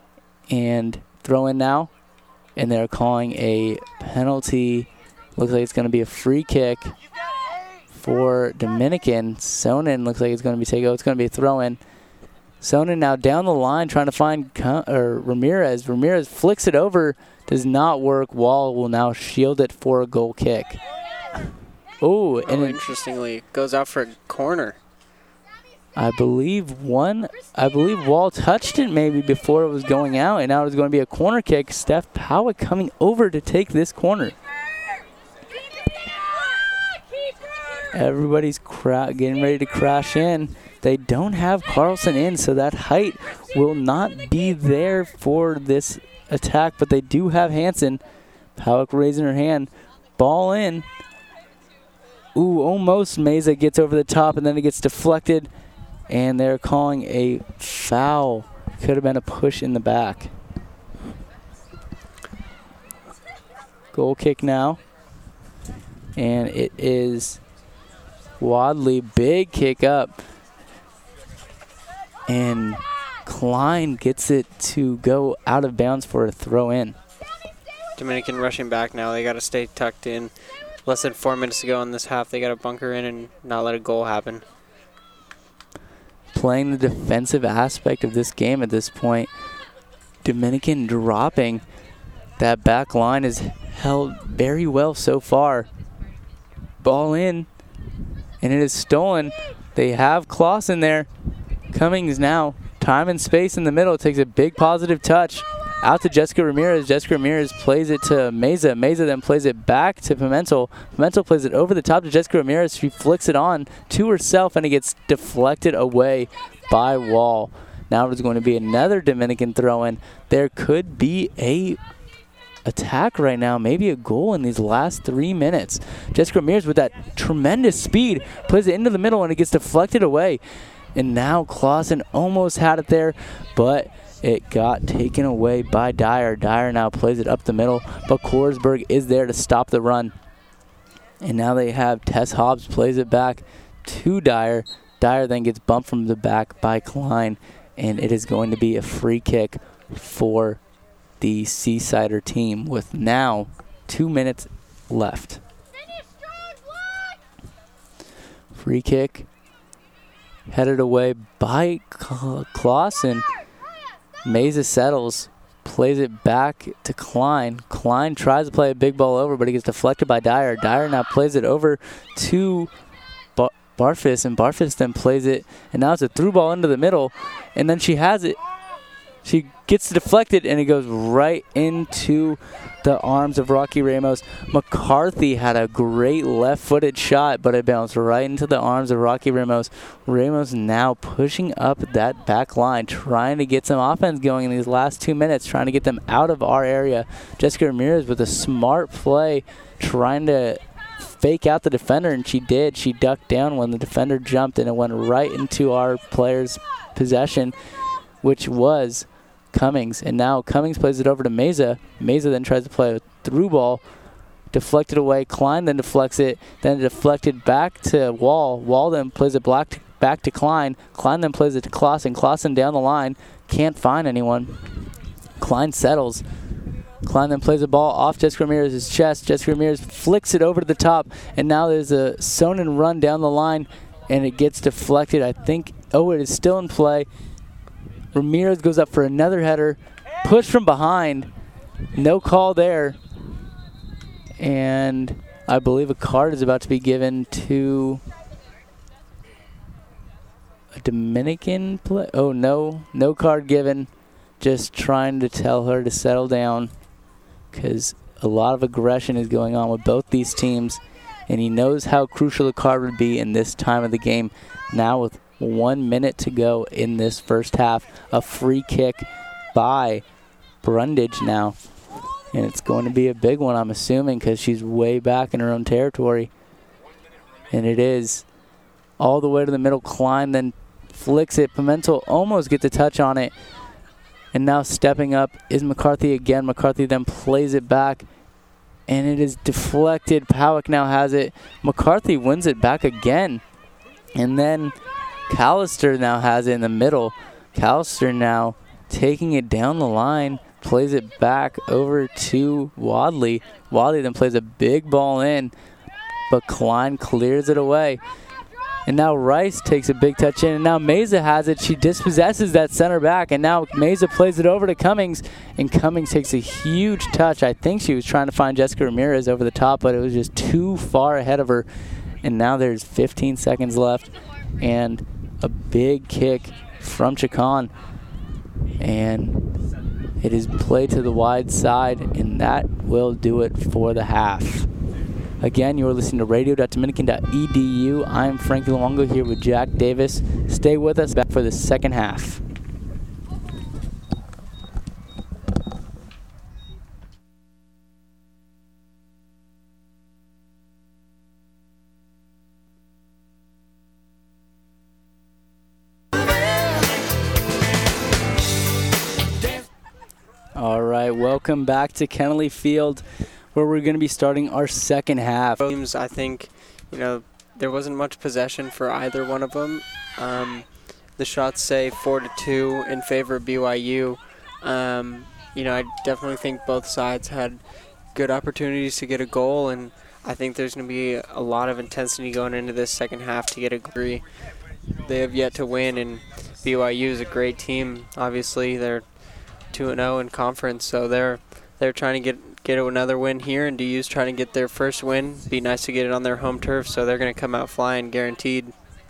And throw in now. And they're calling a penalty. Looks like it's going to be a free kick for Dominican. Sonnen looks like it's going to be taken. Oh, it's going to be a throw in. Sonnen now down the line trying to find or Ramirez. Ramirez flicks it over. Does not work. Wall will now shield it for a goal kick. Ooh, and oh, interestingly, goes out for a corner. I believe one, I believe Wall touched it maybe before it was going out, and now it's going to be a corner kick. Steph Powick coming over to take this corner. Everybody's cra- getting ready to crash in. They don't have Carlson in, so that height will not be there for this attack, but they do have Hansen. Powick raising her hand. Ball in. Ooh, almost Meza gets over the top, and then it gets deflected, and they're calling a foul. Could have been a push in the back. Goal kick now. And it is Wadley. Big kick up. And Klein gets it to go out of bounds for a throw in. Dominican rushing back now. They got to stay tucked in. Less than four minutes to go in this half. They got to bunker in and not let a goal happen. Playing the defensive aspect of this game at this point. Dominican dropping. That back line is held very well so far. Ball in. And it is stolen. They have Clausen there. Cummings now. Time and space in the middle. Takes a big positive touch. Out to Jessica Ramirez. Jessica Ramirez plays it to Meza. Meza then plays it back to Pimentel. Pimentel plays it over the top to Jessica Ramirez. She flicks it on to herself, and it gets deflected away by Wall. Now there's going to be another Dominican throw-in. There could be a attack right now, maybe a goal in these last three minutes. Jessica Ramirez with that tremendous speed plays it into the middle, and it gets deflected away. And now Clausen almost had it there, but it got taken away by Dyer. Dyer now plays it up the middle, but Korsberg is there to stop the run. And now they have Tess Hobbs plays it back to Dyer. Dyer then gets bumped from the back by Klein, and it is going to be a free kick for the Seasider team with now two minutes left. Free kick headed away by Clausen. Meza settles, plays it back to Klein. Klein tries to play a big ball over, but he gets deflected by Dyer. Dyer now plays it over to Bar- Barfus, and Barfus then plays it, and now it's a through ball into the middle, and then she has it. She gets deflected, and it goes right into the arms of Rocky Ramos. McCarthy had a great left-footed shot, but it bounced right into the arms of Rocky Ramos. Ramos now pushing up that back line, trying to get some offense going in these last two minutes, trying to get them out of our area. Jessica Ramirez with a smart play, trying to fake out the defender, and she did. She ducked down when the defender jumped, and it went right into our player's possession, which was Cummings. And now Cummings plays it over to Meza. Meza then tries to play a through ball, deflected away. Klein then deflects it, then deflected back to Wall. Wall then plays it back to, back to Klein. Klein then plays it to Clausen. Clausen down the line, can't find anyone. Klein settles. Klein then plays the ball off Jessica Ramirez's chest. Jessica Ramirez flicks it over to the top, and now there's a Sonnen run down the line, and it gets deflected. I think, oh, it is still in play. Ramirez goes up for another header. Push from behind. No call there. And I believe a card is about to be given to a Dominican play. Oh, no. No card given. Just trying to tell her to settle down, because a lot of aggression is going on with both these teams, and he knows how crucial the card would be in this time of the game. Now with one minute to go in this first half, a free kick by Brundage now. And it's going to be a big one, I'm assuming, because she's way back in her own territory. And it is all the way to the middle. Klein then flicks it. Pimentel almost gets a touch on it. And now stepping up is McCarthy again. McCarthy then plays it back, and it is deflected. Powick now has it. McCarthy wins it back again. And then Callister now has it in the middle. Callister now taking it down the line, plays it back over to Wadley. Wadley then plays a big ball in, but Klein clears it away. And now Rice takes a big touch in, and now Meza has it. She dispossesses that center back, and now Meza plays it over to Cummings, and Cummings takes a huge touch. I think she was trying to find Jessica Ramirez over the top, but it was just too far ahead of her. And now there's fifteen seconds left, and a big kick from Chacon. And it is played to the wide side, and that will do it for the half. Again, you are listening to radio dot dominican dot e d u. I'm Frankie Luongo here with Jack Davis. Stay with us back for the second half. All right, welcome back to Kennelly Field, where we're going to be starting our second half. Teams, I think, you know, there wasn't much possession for either one of them. Um, the shots say four to two in favor of B Y U. Um, you know, I definitely think both sides had good opportunities to get a goal, and I think there's going to be a lot of intensity going into this second half to get a goal. They have yet to win, and B Y U is a great team. Obviously, they're two and oh in conference, so they're they're trying to get get another win here, and D U's trying to get their first win. Be nice to get it on their home turf, so they're going to come out flying, guaranteed.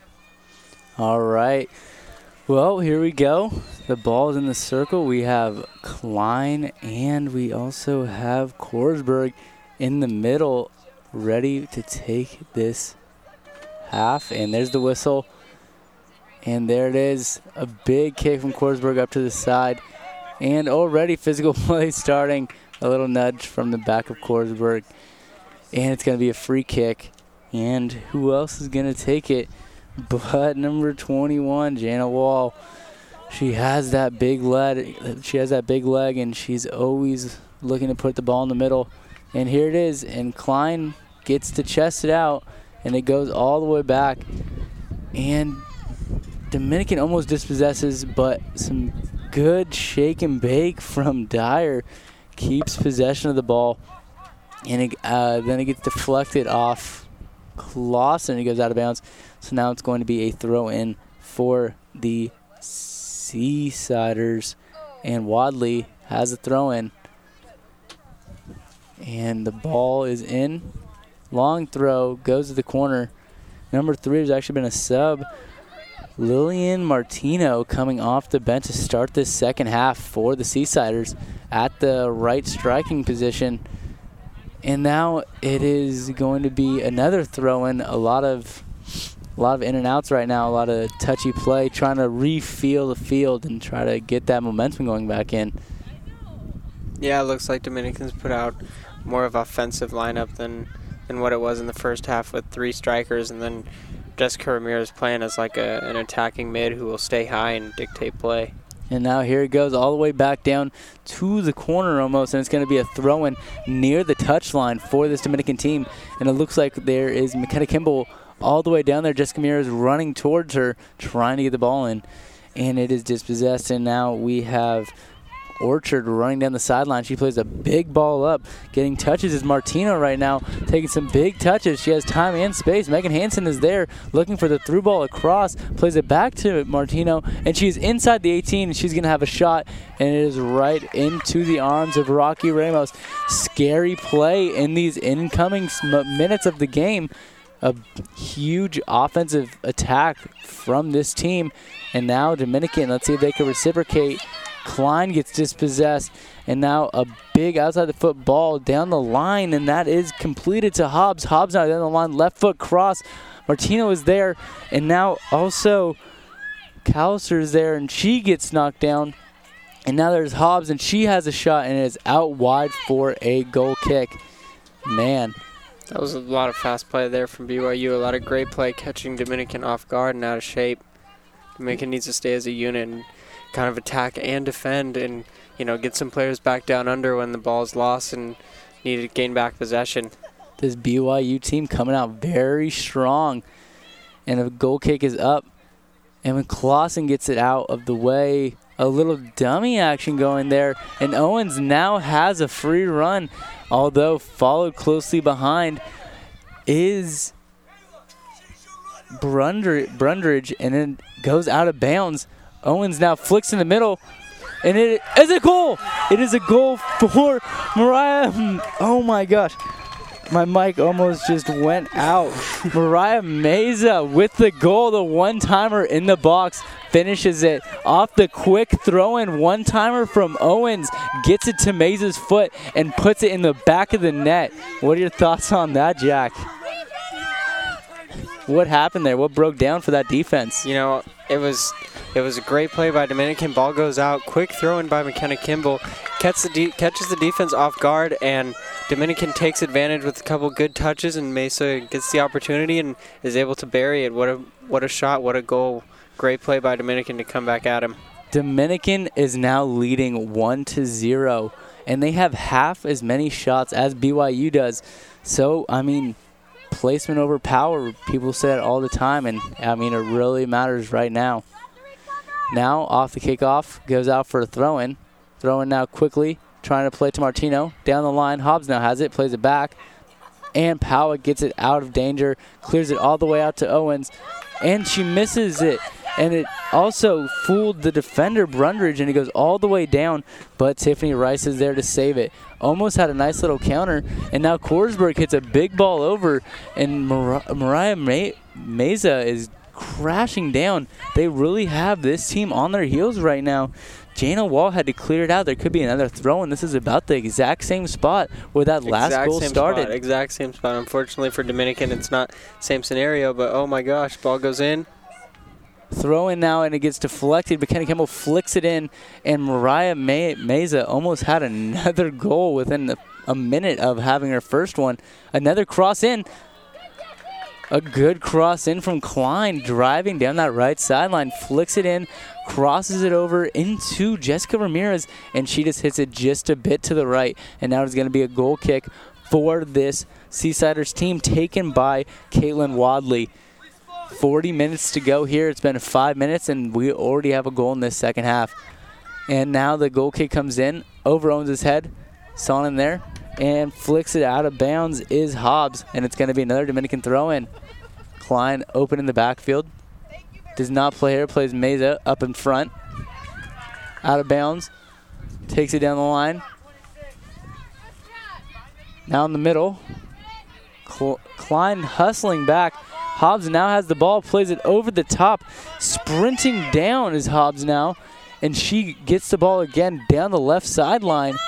All right. Well, here we go. The ball's in the circle. We have Klein, and we also have Korsberg in the middle, ready to take this half. And there's the whistle. And there it is. A big kick from Korsberg up to the side. And already physical play starting. A little nudge from the back of Korsberg. And it's going to be a free kick. And who else is going to take it but number twenty-one, Jana Wall. She has that big leg. She has that big leg, and she's always looking to put the ball in the middle. And here it is. And Klein gets to chest it out, and it goes all the way back. And Dominican almost dispossesses, but some good shake and bake from Dyer keeps possession of the ball, and it, uh, then it gets deflected off Clausen. It goes out of bounds. So now it's going to be a throw-in for the Seasiders, and Wadley has a throw-in, and the ball is in. Long throw goes to the corner. Number three has actually been a sub. Lillian Martino coming off the bench to start this second half for the Seasiders at the right striking position. And now it is going to be another throw-in. A lot of a lot of in and outs right now, a lot of touchy play, trying to re-feel the field and try to get that momentum going back in. Yeah, it looks like Dominicans put out more of an offensive lineup than, than what it was in the first half with three strikers, and then Jessica Ramirez playing as like a, an attacking mid who will stay high and dictate play. And now here it goes all the way back down to the corner almost, and it's going to be a throw-in near the touchline for this Dominican team. And it looks like there is McKenna Kimball all the way down there. Jessica Ramirez running towards her, trying to get the ball in. And it is dispossessed, and now we have Orchard running down the sideline. She plays a big ball up. Getting touches is Martino right now, taking some big touches. She has time and space. Megan Hansen is there looking for the through ball across, plays it back to Martino, and she's inside the eighteen, and she's going to have a shot, and it is right into the arms of Rocky Ramos. Scary play in these incoming minutes of the game. A huge offensive attack from this team, and now Dominican, let's see if they can reciprocate. Klein gets dispossessed, and now a big outside the foot ball down the line, and that is completed to Hobbs. Hobbs now down the line, left foot cross. Martino is there, and now also Callister is there, and she gets knocked down. And now there's Hobbs, and she has a shot, and it is out wide for a goal kick. Man. That was a lot of fast play there from B Y U. A lot of great play catching Dominican off guard and out of shape. Dominican needs to stay as a unit and kind of attack and defend, and you know, get some players back down under when the ball's lost and need to gain back possession. This B Y U team coming out very strong, and a goal kick is up, and when Clausen gets it out of the way a little dummy action going there, and Owens now has a free run, although followed closely behind is Brunder, Brundridge, and it goes out of bounds. Owens now flicks in the middle, and it is a goal. It is a goal for Mariah. Oh my gosh. My mic almost just went out. Mariah Meza with the goal, the one-timer in the box, finishes it off the quick throw-in. One-timer from Owens gets it to Meza's foot and puts it in the back of the net. What are your thoughts on that, Jack? What happened there? What broke down for that defense? You know, it was it was a great play by Dominican. Ball goes out. Quick throw-in by McKenna Kimball. Catch the de catches the defense off guard, and Dominican takes advantage with a couple good touches, and Mesa gets the opportunity and is able to bury it. What a what a shot, what a goal. Great play by Dominican to come back at him. Dominican is now leading one to zero, and they have half as many shots as B Y U does. So, I mean, placement over power, people say that all the time, and I mean, it really matters right now. Now, off the kickoff, goes out for a throw-in. Throw-in now quickly, trying to play to Martino. Down the line, Hobbs now has it, plays it back. And Powick gets it out of danger, clears it all the way out to Owens, and she misses it. And it also fooled the defender, Brundridge, and it goes all the way down, but Tiffany Rice is there to save it. Almost had a nice little counter, and now Korsberg hits a big ball over, and Mar Mariah Ma Meza is crashing down. They really have this team on their heels right now. Jana Wall had to clear it out. There could be another throw, and this is about the exact same spot where that last exact goal same started. Spot, exact same spot. Unfortunately for Dominican, it's not same scenario, but oh my gosh, ball goes in. Throw in now, and it gets deflected. McKenna Kimball flicks it in, and Mariah May Meza almost had another goal within the, a minute of having her first one. Another cross in. A good cross in from Klein, driving down that right sideline, flicks it in, crosses it over into Jessica Ramirez, and she just hits it just a bit to the right. And now it's going to be a goal kick for this Seasiders team, taken by Caitlin Wadley. forty minutes to go here. It's been five minutes, and we already have a goal in this second half. And now the goal kick comes in, over Owens' head, saw him there, and flicks it out of bounds is Hobbs, and it's going to be another Dominican throw-in. Klein open in the backfield. Does not play here, plays Meza up in front. Out of bounds. Takes it down the line. Now in the middle. Klein hustling back. Hobbs now has the ball, plays it over the top. Sprinting down is Hobbs now, and she gets the ball again down the left sideline.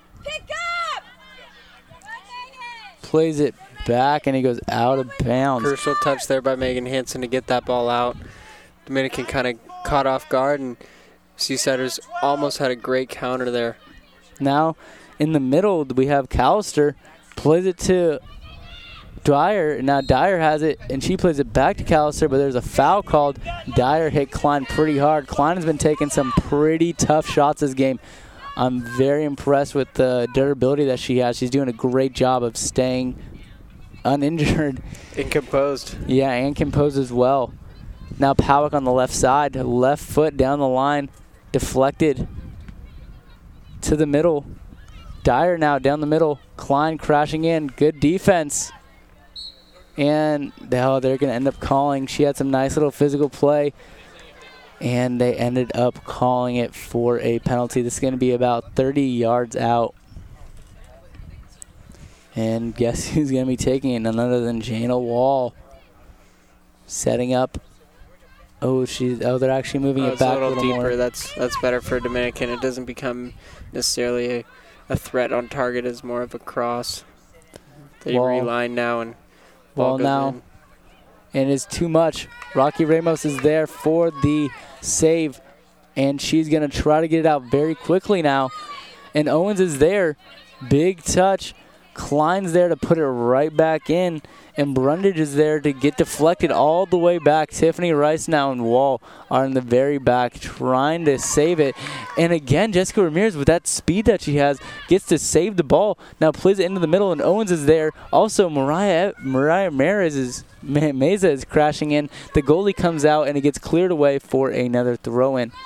Plays it back, and he goes out of bounds. Crucial touch there by Megan Hansen to get that ball out. Dominican kind of caught off guard, and Seasiders almost had a great counter there. Now in the middle, we have Callister. Plays it to Dyer. Now Dyer has it, and she plays it back to Callister, but there's a foul called. Dyer hit Klein pretty hard. Klein has been taking some pretty tough shots this game. I'm very impressed with the durability that she has. She's doing a great job of staying uninjured. And composed. Yeah, and composed as well. Now Powick on the left side, left foot down the line, deflected to the middle. Dyer now down the middle. Klein crashing in. Good defense. And oh, they're going to end up calling. She had some nice little physical play, and they ended up calling it for a penalty. This is going to be about thirty yards out. And guess who's going to be taking it? None other than Jana Wall. Setting up. Oh, she's. Oh, they're actually moving oh, it back a little, a little deeper. more. That's that's better for Dominican. It doesn't become necessarily a, a threat on target. It's more of a cross. They Wall. reline now and. Ball now, in. and it's too much. Rocky Ramos is there for the save, and she's going to try to get it out very quickly now. And Owens is there. Big touch. Klein's there to put it right back in, and Brundage is there to get deflected all the way back. Tiffany Rice now and Wall are in the very back trying to save it. And again, Jessica Ramirez, with that speed that she has, gets to save the ball. Now plays it into the middle, and Owens is there. Also, Mariah Mariah Ramirez is, Meza is crashing in. The goalie comes out, and it gets cleared away for another throw-in.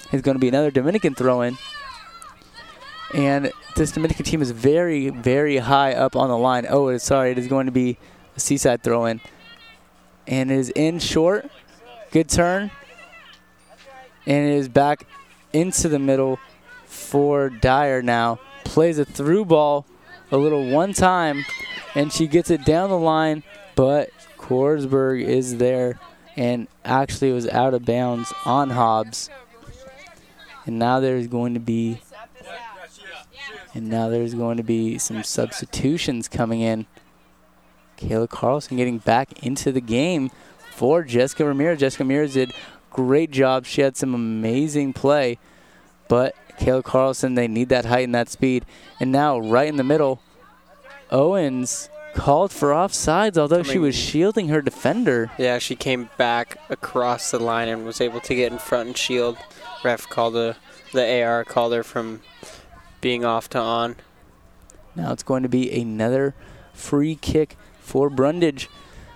is going to be another Dominican throw-in. And this Dominican team is very, very high up on the line. Oh, sorry, it is going to be a Seaside throw-in. And it is in short. Good turn. And it is back into the middle for Dyer now. Plays a through ball a little one time, and she gets it down the line, but Korsberg is there and actually was out of bounds on Hobbs. And now there's going to be and now there's going to be some substitutions coming in. Kayla Carlson getting back into the game for Jessica Ramirez. Jessica Ramirez did great job. She had some amazing play, but Kayla Carlson, they need that height and that speed. And now right in the middle, Owens called for offsides, although she was shielding her defender. Yeah, she came back across the line and was able to get in front and shield. Ref called the, the A R called her from being off to on. Now it's going to be another free kick for Brundage.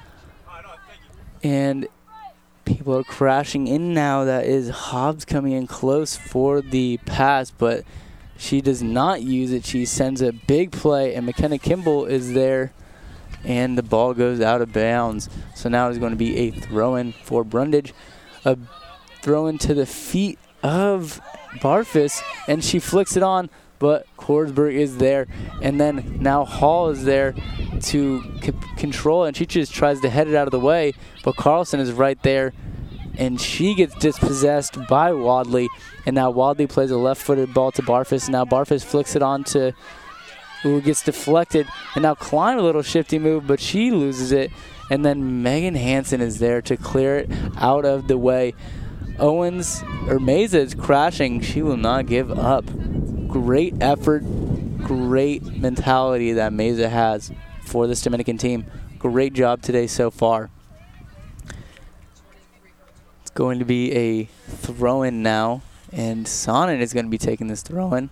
And people are crashing in now. That is Hobbs coming in close for the pass, but she does not use it. She sends a big play, and McKenna Kimball is there, and the ball goes out of bounds. So now it's going to be a throw-in for Brundage. A throw-in to the feet of Barfus, and she flicks it on, but Korsberg is there. And then now Hall is there to c control it, and she just tries to head it out of the way, but Carlson is right there, and she gets dispossessed by Wadley. And now Wadley plays a left-footed ball to Barfus, and now Barfus flicks it on to who gets deflected. And now Klein, a little shifty move, but she loses it. And then Megan Hansen is there to clear it out of the way. Owens, or Meza is crashing. She will not give up. Great effort, great mentality that Meza has for this Dominican team. Great job today so far. It's going to be a throw-in now, and Sonnen is going to be taking this throw-in.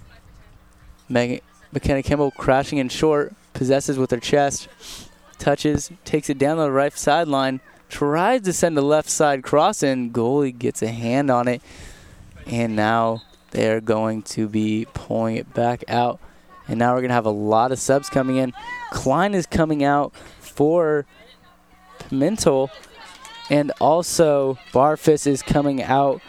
Megan, McKenna Kimball crashing in short, possesses with her chest, touches, takes it down the right sideline, tries to send a left side cross in. Goalie gets a hand on it, and now they're going to be pulling it back out. And now we're going to have a lot of subs coming in. Klein is coming out for Pimentel, and also Barfus is coming out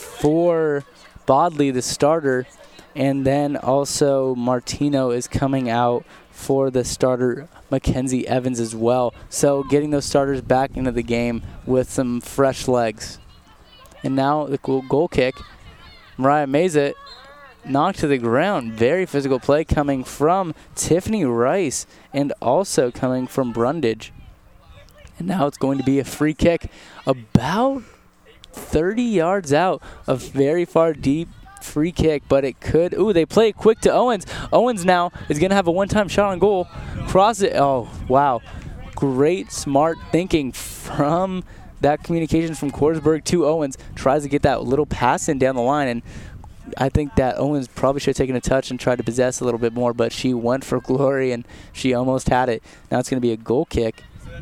for Bodley, the starter. And then also Martino is coming out for the starter, Mackenzie Evans, as well. So getting those starters back into the game with some fresh legs. And now the cool goal kick. Mariah Meza knocked to the ground. Very physical play coming from Tiffany Rice and also coming from Brundage. And now it's going to be a free kick about thirty yards out. A very far deep free kick, but it could. Ooh, they play it quick to Owens. Owens now is going to have a one-time shot on goal. Cross it. Oh, wow. Great, smart thinking from that communication from Korsberg to Owens. Tries to get that little pass in down the line, and I think that Owens probably should have taken a touch and tried to possess a little bit more, but she went for glory, and she almost had it. Now it's going to be a goal kick,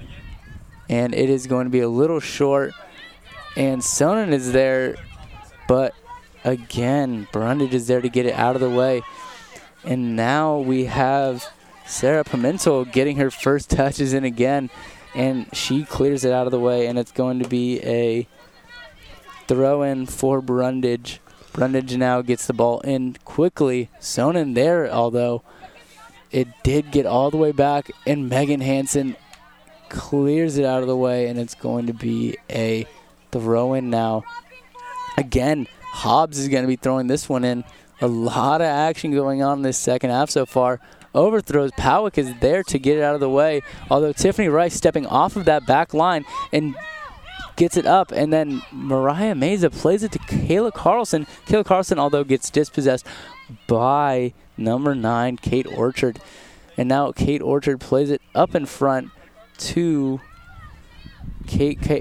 and it is going to be a little short, and Sonnen is there, but again, Brundage is there to get it out of the way. And now we have Sarah Pimentel getting her first touches in again, and she clears it out of the way, and it's going to be a throw-in for Brundage. Brundage now gets the ball in quickly. Sonnen there, although it did get all the way back, and Megan Hansen clears it out of the way, and it's going to be a throw-in now. Again, Hobbs is going to be throwing this one in. A lot of action going on in this second half so far. Overthrows. Powick is there to get it out of the way, although Tiffany Rice stepping off of that back line and gets it up, and then Mariah Meza plays it to Kayla Carlson. Kayla Carlson, although, gets dispossessed by number nine, Kate Orchard. And now Kate Orchard plays it up in front to Kate, Kate,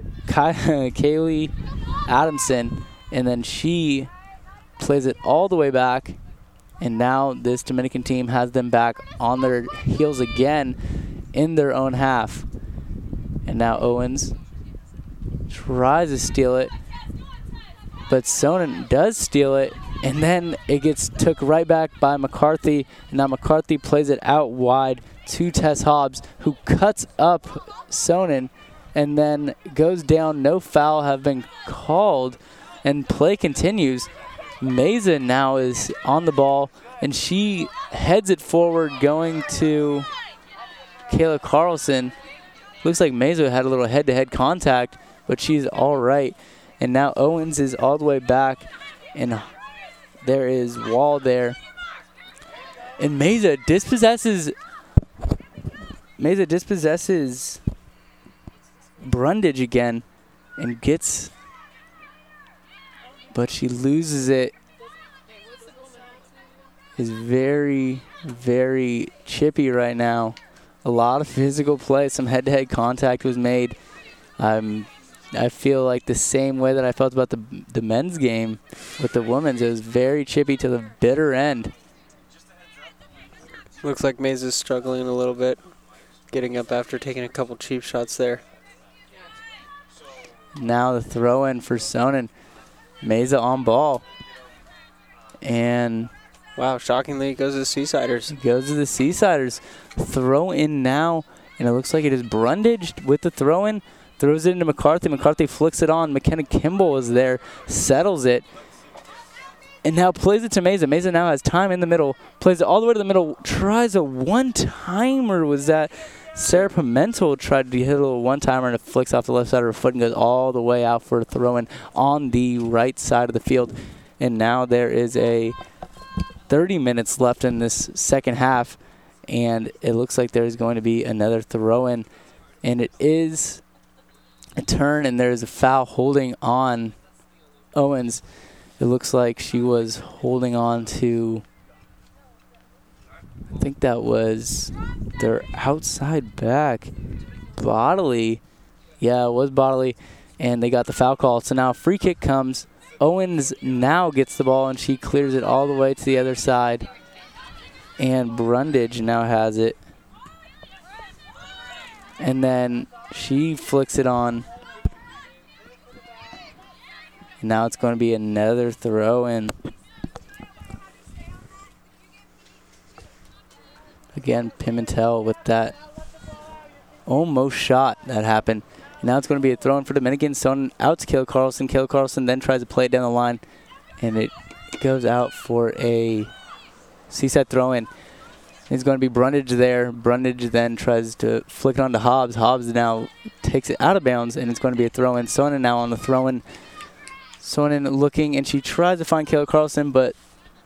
Kaylee Adamson, and then she plays it all the way back. And now this Dominican team has them back on their heels again in their own half. And now Owens tries to steal it, but Sonnen does steal it, and then it gets took right back by McCarthy, and now McCarthy plays it out wide to Tess Hobbs, who cuts up Sonnen and then goes down. No foul have been called, and play continues. Meza now is on the ball, and she heads it forward going to Kayla Carlson. Looks like Meza had a little head-to-head contact, but she's all right. And now Owens is all the way back, and there is Wall there. And Meza dispossesses Meza dispossesses Brundage again and gets, but she loses it. Is very, very chippy right now. A lot of physical play, some head-to-head contact was made. Um, I feel like the same way that I felt about the the men's game with the women's. It was very chippy to the bitter end. Looks like Maze is struggling a little bit, getting up after taking a couple cheap shots there. Now the throw-in for Sonnen. Meza on ball. And wow, shockingly, it goes to the Seasiders. It goes to the Seasiders. Throw in now, and it looks like it is Brundage with the throw-in. Throws it into McCarthy. McCarthy flicks it on. McKenna Kimball is there, settles it, and now plays it to Meza. Meza now has time in the middle, plays it all the way to the middle, tries a one-timer. Was that Sarah Pimentel tried to hit a little one-timer, and it flicks off the left side of her foot and goes all the way out for a throw-in on the right side of the field. And now there is a thirty minutes left in this second half, and it looks like there's going to be another throw-in, and it is a turn, and there's a foul holding on Owens. It looks like she was holding on to, I think that was their outside back, Bodily. Yeah, it was Bodily, and they got the foul call. So now a free kick comes. Owens now gets the ball, and she clears it all the way to the other side. And Brundage now has it. And then she flicks it on. And now it's going to be another throw in. Again, Pimentel with that almost shot that happened. And now it's going to be a throw in for Dominican. Sonnen out to Kayla Carlson. Kayla Carlson then tries to play it down the line. And it goes out for a Seaside throw in. It's going to be Brundage there. Brundage then tries to flick it on to Hobbs. Hobbs now takes it out of bounds, and it's going to be a throw in. Sonnen now on the throw in. Sonnen looking, and she tries to find Kayla Carlson, but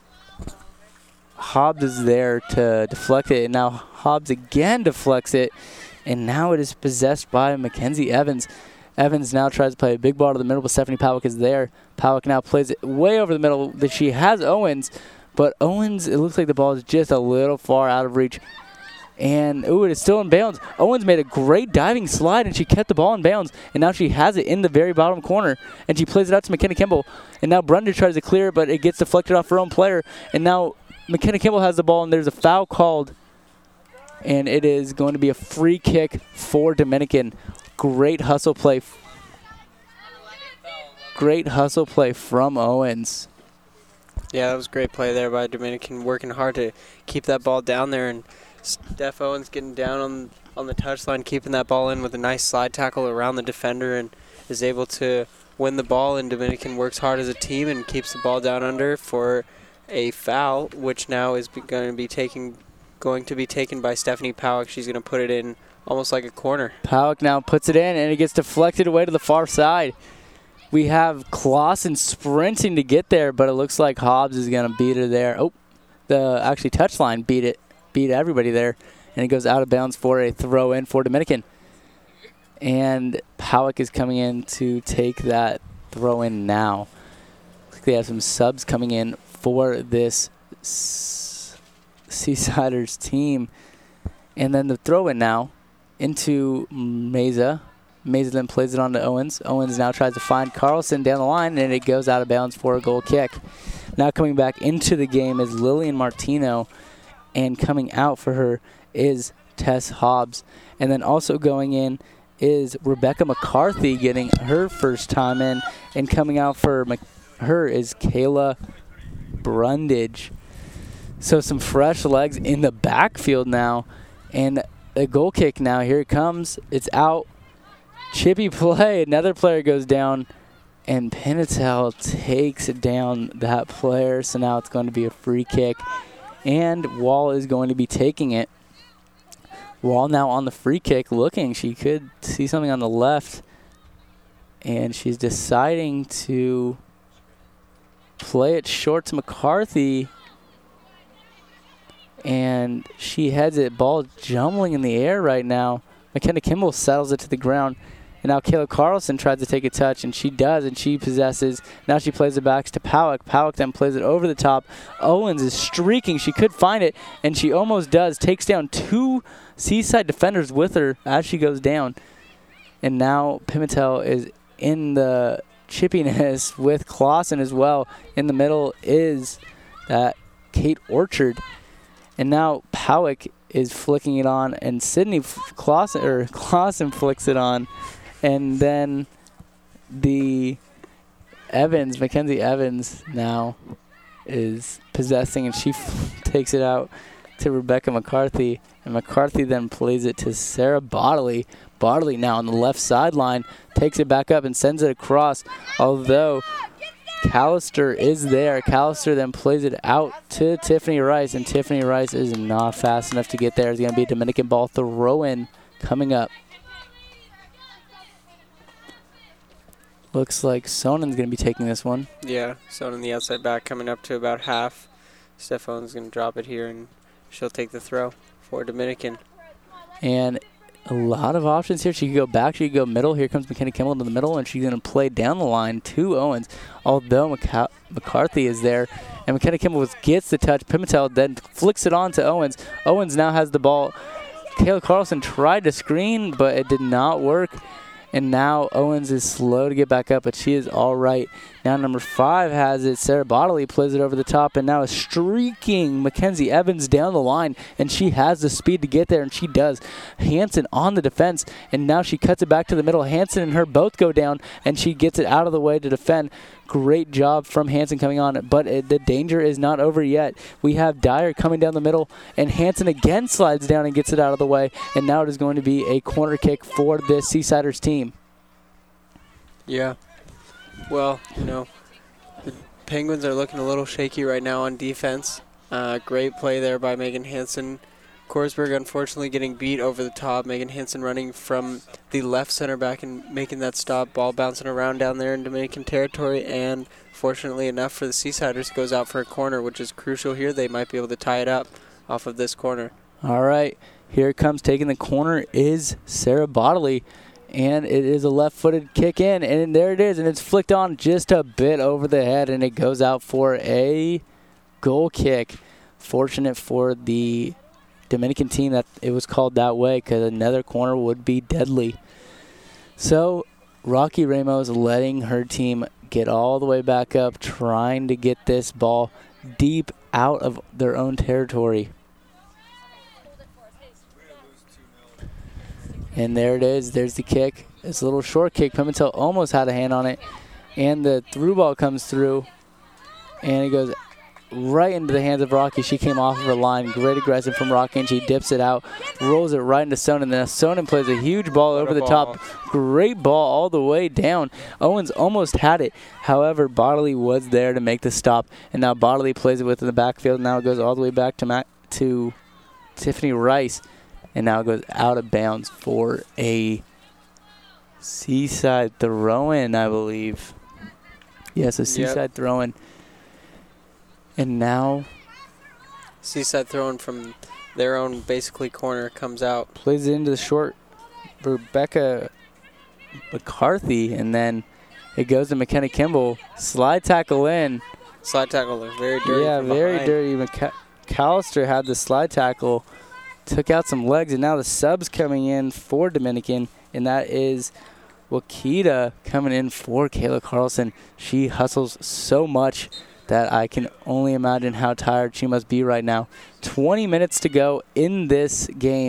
Hobbs is there to deflect it. And now Hobbs again deflects it, and now it is possessed by Mackenzie Evans. Evans now tries to play a big ball to the middle, but Stephanie Powick is there. Powick now plays it way over the middle. She has Owens, but Owens, it looks like the ball is just a little far out of reach. And, ooh, it is still in bounds. Owens made a great diving slide, and she kept the ball in bounds. And now she has it in the very bottom corner, and she plays it out to McKenna Kimball. And now Brundage tries to clear it, but it gets deflected off her own player. And now McKenna Kimball has the ball, and there's a foul called. And it is going to be a free kick for Dominican. Great hustle play. Great hustle play from Owens. Yeah, that was great play there by Dominican, working hard to keep that ball down there, and Steph Owens getting down on on the touchline, keeping that ball in with a nice slide tackle around the defender, and is able to win the ball. And Dominican works hard as a team and keeps the ball down under for a foul, which now is going to be taking going to be taken by Stephanie Powick. She's going to put it in almost like a corner. Powick now puts it in, and it gets deflected away to the far side. We have Clausen sprinting to get there, but it looks like Hobbs is going to beat her there. Oh, the actually touchline beat it, beat everybody there, and it goes out of bounds for a throw in for Dominican. And Powick is coming in to take that throw in now. Looks like they have some subs coming in for this Seasiders team. And then the throw in now into Meza. Meza then plays it on to Owens. Owens now tries to find Carlson down the line, and it goes out of bounds for a goal kick. Now coming back into the game is Lillian Martino, and coming out for her is Tess Hobbs. And then also going in is Rebecca McCarthy, getting her first time in, and coming out for Mc- her is Kayla Brundage. So some fresh legs in the backfield now. And a goal kick now. Here it comes. It's out. Chippy play. Another player goes down. And Pinatel takes down that player. So now it's going to be a free kick. And Wall is going to be taking it. Wall now on the free kick looking. She could see something on the left. And she's deciding to play it short to McCarthy. And she heads it. Ball jumbling in the air right now. McKenna Kimball settles it to the ground. And now Kayla Carlson tries to take a touch, and she does, and she possesses. Now she plays it back to Powick. Powick then plays it over the top. Owens is streaking. She could find it, and she almost does. Takes down two Seaside defenders with her as she goes down. And now Pimentel is in the chippiness with Clausen as well. In the middle is that Kate Orchard. And now Powick is flicking it on, and Sydney Clausen, or Clausen flicks it on. And then the Evans, Mackenzie Evans now is possessing, and she f- takes it out to Rebecca McCarthy. And McCarthy then plays it to Sarah Bodley. Bodley now on the left sideline takes it back up and sends it across, although Callister is there. Callister then plays it out to Tiffany Rice, and Tiffany Rice is not fast enough to get there. It's going to be a Dominican ball throw-in coming up. Looks like Sonen's going to be taking this one. Yeah, Sonen the outside back coming up to about half. Stephane's going to drop it here, and she'll take the throw for Dominican. And a lot of options here. She could go back, she could go middle. Here comes McKenna Kimball into the middle, and she's going to play down the line to Owens, although McCa- McCarthy is there. And McKenna Kimball gets the touch. Pimentel then flicks it on to Owens. Owens now has the ball. Kayla Carlson tried to screen, but it did not work. And now Owens is slow to get back up, but she is all right. Now number five has it. Sarah Bodley plays it over the top, and now is streaking Mackenzie Evans down the line, and she has the speed to get there, and she does. Hanson on the defense, and now she cuts it back to the middle. Hanson and her both go down, and she gets it out of the way to defend. Great job from Hanson coming on, but it, the danger is not over yet. We have Dyer coming down the middle, and Hanson again slides down and gets it out of the way, and now it is going to be a corner kick for this Seasiders team. Yeah. Well, you know, the Penguins are looking a little shaky right now on defense. Uh, great play there by Megan Hanson. Korsberg unfortunately getting beat over the top. Megan Hanson running from the left center back and making that stop. Ball bouncing around down there in Dominican territory. And fortunately enough for the Seasiders, goes out for a corner, which is crucial here. They might be able to tie it up off of this corner. All right. Here it comes. Taking the corner is Sarah Bodley. And it is a left-footed kick in. And there it is. And it's flicked on just a bit over the head. And it goes out for a goal kick. Fortunate for the Dominican team that it was called that way, because another corner would be deadly. So Rocky Ramos letting her team get all the way back up, trying to get this ball deep out of their own territory. And there it is. There's the kick. It's a little short kick. Pimentel almost had a hand on it. And the through ball comes through. And it goes right into the hands of Rocky. She came off of her line. Great aggressive from Rocky, and she dips it out, rolls it right into Sonen. Then Sonen plays a huge ball over the ball. top. Great ball all the way down. Owens almost had it. However, Bodley was there to make the stop, and now Bodley plays it within the backfield. Now it goes all the way back to Mac- to Tiffany Rice, and now it goes out of bounds for a Seaside throw-in, I believe. Yes, a Seaside Yep. throw-in. And now Seaside throwing from their own basically corner comes out. plays it into the short Rebecca McCarthy, and then it goes to McKenna Kimball. Slide tackle in. Slide tackle looks very dirty. Yeah, from very behind. dirty. McC- Callister had the slide tackle, took out some legs, and now the subs coming in for Dominican, and that is Wakita coming in for Kayla Carlson. She hustles so much that I can only imagine how tired she must be right now. twenty minutes to go in this game,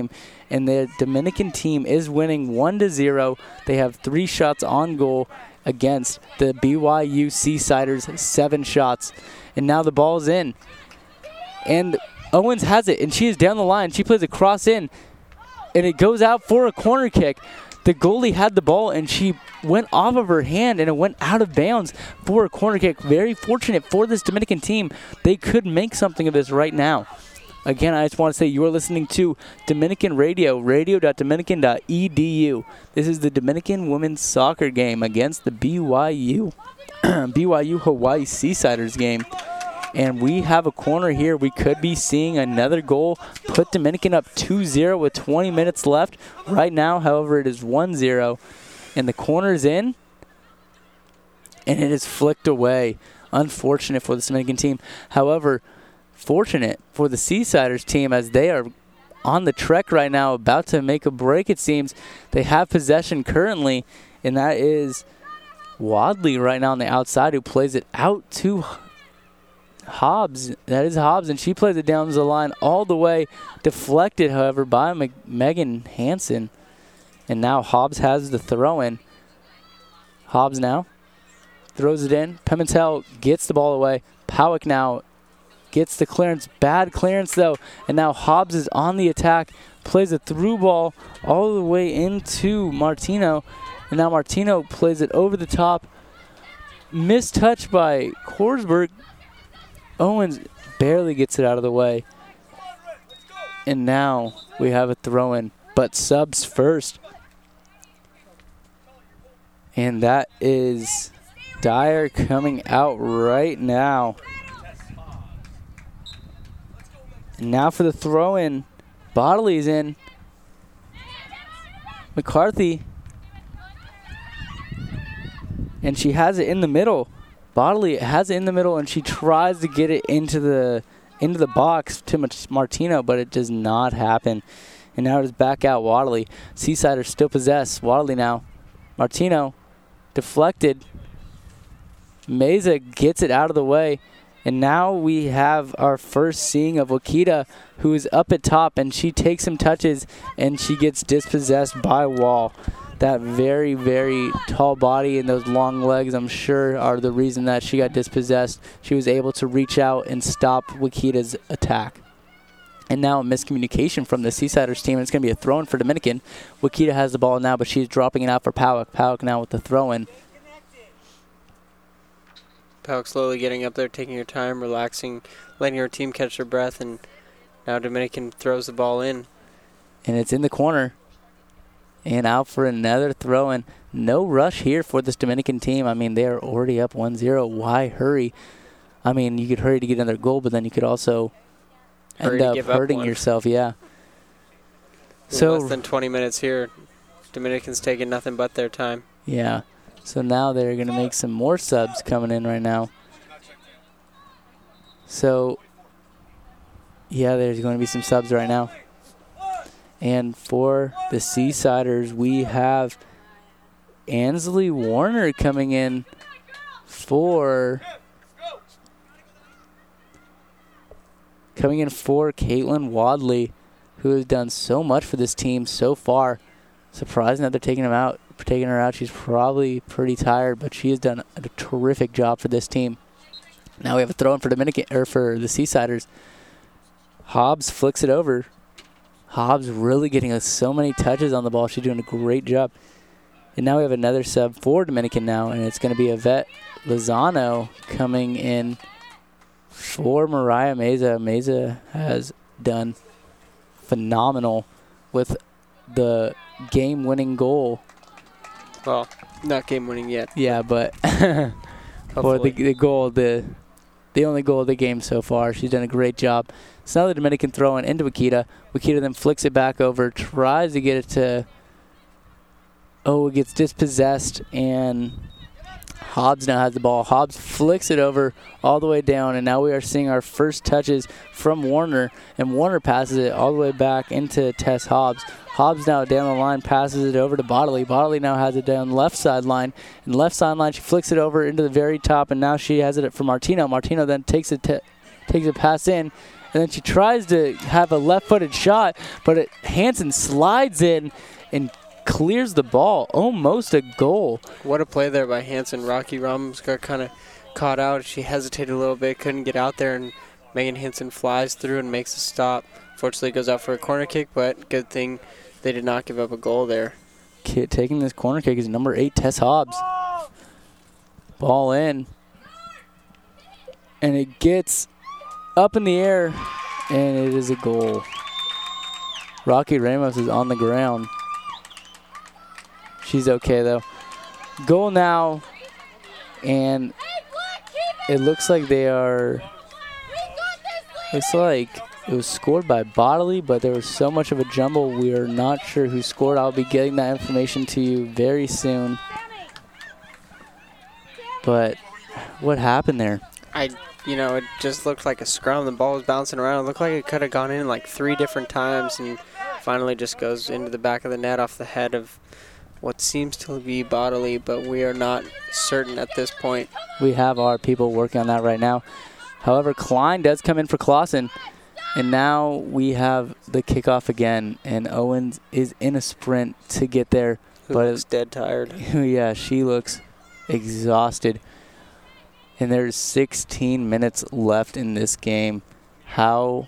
and the Dominican team is winning one to zero. They have three shots on goal against the B Y U Seasiders, seven shots. And now the ball's in. And Owens has it, and she is down the line. She plays a cross in, and it goes out for a corner kick. The goalie had the ball, and she went off of her hand, and it went out of bounds for a corner kick. Very fortunate for this Dominican team. They could make something of this right now. Again, I just want to say you are listening to Dominican Radio, radio dot dominican dot e d u. This is the Dominican women's soccer game against the B Y U B Y U Hawaii Seasiders game. And we have a corner here. We could be seeing another goal put Dominican up two zero with twenty minutes left. Right now, however, it is one zero. And the corner's in. And it is flicked away. Unfortunate for the Dominican team. However, fortunate for the Seasiders team as they are on the trek right now, about to make a break, it seems. They have possession currently, and that is Wadley right now on the outside who plays it out to Hobbs. That is Hobbs, and she plays it down the line all the way. Deflected, however, by Meg- Megan Hansen. And now Hobbs has the throw-in. Hobbs now throws it in. Pimentel gets the ball away. Powick now gets the clearance. Bad clearance, though. And now Hobbs is on the attack. Plays a through ball all the way into Martino. And now Martino plays it over the top. Missed touch by Korsberg. Owens barely gets it out of the way. And now we have a throw-in. But subs first. And that is Dyer coming out right now. And now for the throw-in. Bodley's in. McCarthy. And she has it in the middle. Bodley has it in the middle, and she tries to get it into the into the box to Martino, but it does not happen. And now it is back out Wadley. Seasiders still possess. Wadley now. Martino deflected. Meza gets it out of the way. And now we have our first seeing of Wakita, who is up at top, and she takes some touches, and she gets dispossessed by Wall. That very, very tall body and those long legs, I'm sure, are the reason that she got dispossessed. She was able to reach out and stop Wakita's attack. And now a miscommunication from the Seasiders team. It's going to be a throw-in for Dominican. Wakita has the ball now, but she's dropping it out for Powick. Powick now with the throw-in. Powick slowly getting up there, taking her time, relaxing, letting her team catch their breath, and now Dominican throws the ball in. And it's in the corner. And out for another throw-in. No rush here for this Dominican team. I mean, they are already up one zero. Why hurry? I mean, you could hurry to get another goal, but then you could also hurry end up hurting up yourself. Yeah. In so less than twenty minutes here. Dominicans taking nothing but their time. Yeah. So now they're going to make some more subs coming in right now. So, yeah, there's going to be some subs right now. And for the Seasiders, we have Ansley Warner coming in for coming in for Caitlin Wadley, who has done so much for this team so far. Surprising that they're taking him out, taking her out. She's probably pretty tired, but she has done a terrific job for this team. Now we have a throw-in for Dominican or for the Seasiders. Hobbs flicks it over. Hobbs really getting us so many touches on the ball. She's doing a great job. And now we have another sub for Dominican now, and it's going to be Yvette Lozano coming in for Mariah Meza. Meza has done phenomenal with the game-winning goal. Well, not game-winning yet. Yeah, but for the, the goal, the the only goal of the game so far. She's done a great job. So now the Dominican throw-in into Wakita. Wakita then flicks it back over, tries to get it to... Oh, it gets dispossessed, and Hobbs now has the ball. Hobbs flicks it over all the way down, and now we are seeing our first touches from Warner, and Warner passes it all the way back into Tess Hobbs. Hobbs now down the line, passes it over to Bodley. Bodley now has it down the left sideline. And left sideline, she flicks it over into the very top, and now she has it for Martino. Martino then takes it, t- takes a pass in, and then she tries to have a left-footed shot, but it, Hansen slides in and clears the ball. Almost a goal. What a play there by Hansen. Rocky Ramos got kind of caught out. She hesitated a little bit, couldn't get out there, and Megan Hansen flies through and makes a stop. Fortunately, goes out for a corner kick, but good thing they did not give up a goal there. Kid taking this corner kick is number eight, Tess Hobbs. Ball in. And it gets up in the air, and it is a goal. Rocky Ramos is on the ground. She's okay, though. Goal now, and it looks like they are... Looks like it was scored by Bodley, but there was so much of a jumble, we are not sure who scored. I'll be getting that information to you very soon. But what happened there? I, you know, it just looked like a scrum. The ball was bouncing around. It looked like it could have gone in like three different times, and finally just goes into the back of the net off the head of what seems to be Bodley, but we are not certain at this point. We have our people working on that right now. However, Klein does come in for Clausen, and now we have the kickoff again, and Owens is in a sprint to get there. Who but looks dead tired. Yeah, she looks exhausted. And there's sixteen minutes left in this game. How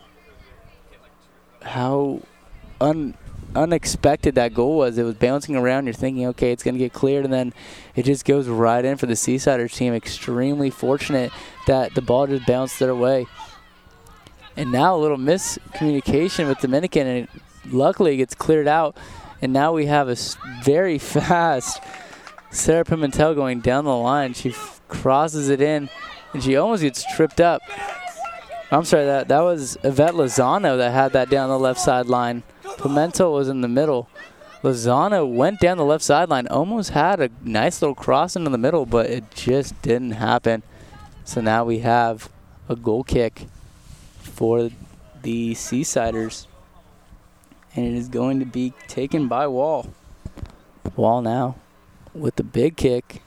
how un, unexpected that goal was. It was bouncing around. You're thinking, okay, it's going to get cleared, and then it just goes right in for the Seasiders team. Extremely fortunate that the ball just bounced their way. And now a little miscommunication with Dominican, and it, luckily it gets cleared out. And now we have a very fast Sarah Pimentel going down the line. She f crosses it in, and she almost gets tripped up. I'm sorry, that, that was Yvette Lozano that had that down the left sideline. Pimentel was in the middle. Lozano went down the left sideline, almost had a nice little cross into the middle, but it just didn't happen. So now we have a goal kick for the Seasiders, and it is going to be taken by Wall. Wall now with the big kick,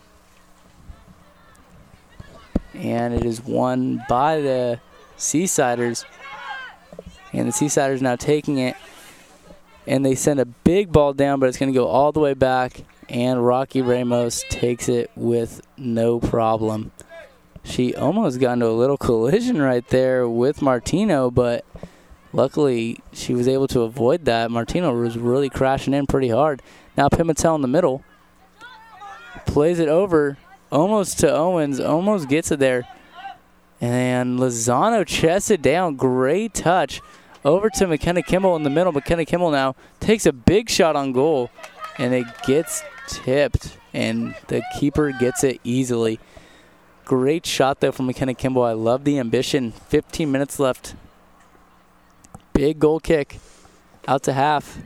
and it is won by the Seasiders, and the Seasiders now taking it, and they send a big ball down, but it's going to go all the way back, and Rocky Ramos takes it with no problem. She almost got into a little collision right there with Martino, but luckily she was able to avoid that. Martino was really crashing in pretty hard. Now Pimentel in the middle. Plays it over almost to Owens. Almost gets it there. And Lozano chests it down. Great touch. Over to McKenna Kimball in the middle. McKenna Kimball now takes a big shot on goal. And it gets tipped. And the keeper gets it easily. Great shot, though, from McKenna Kimball. I love the ambition. fifteen minutes left. Big goal kick. Out to half.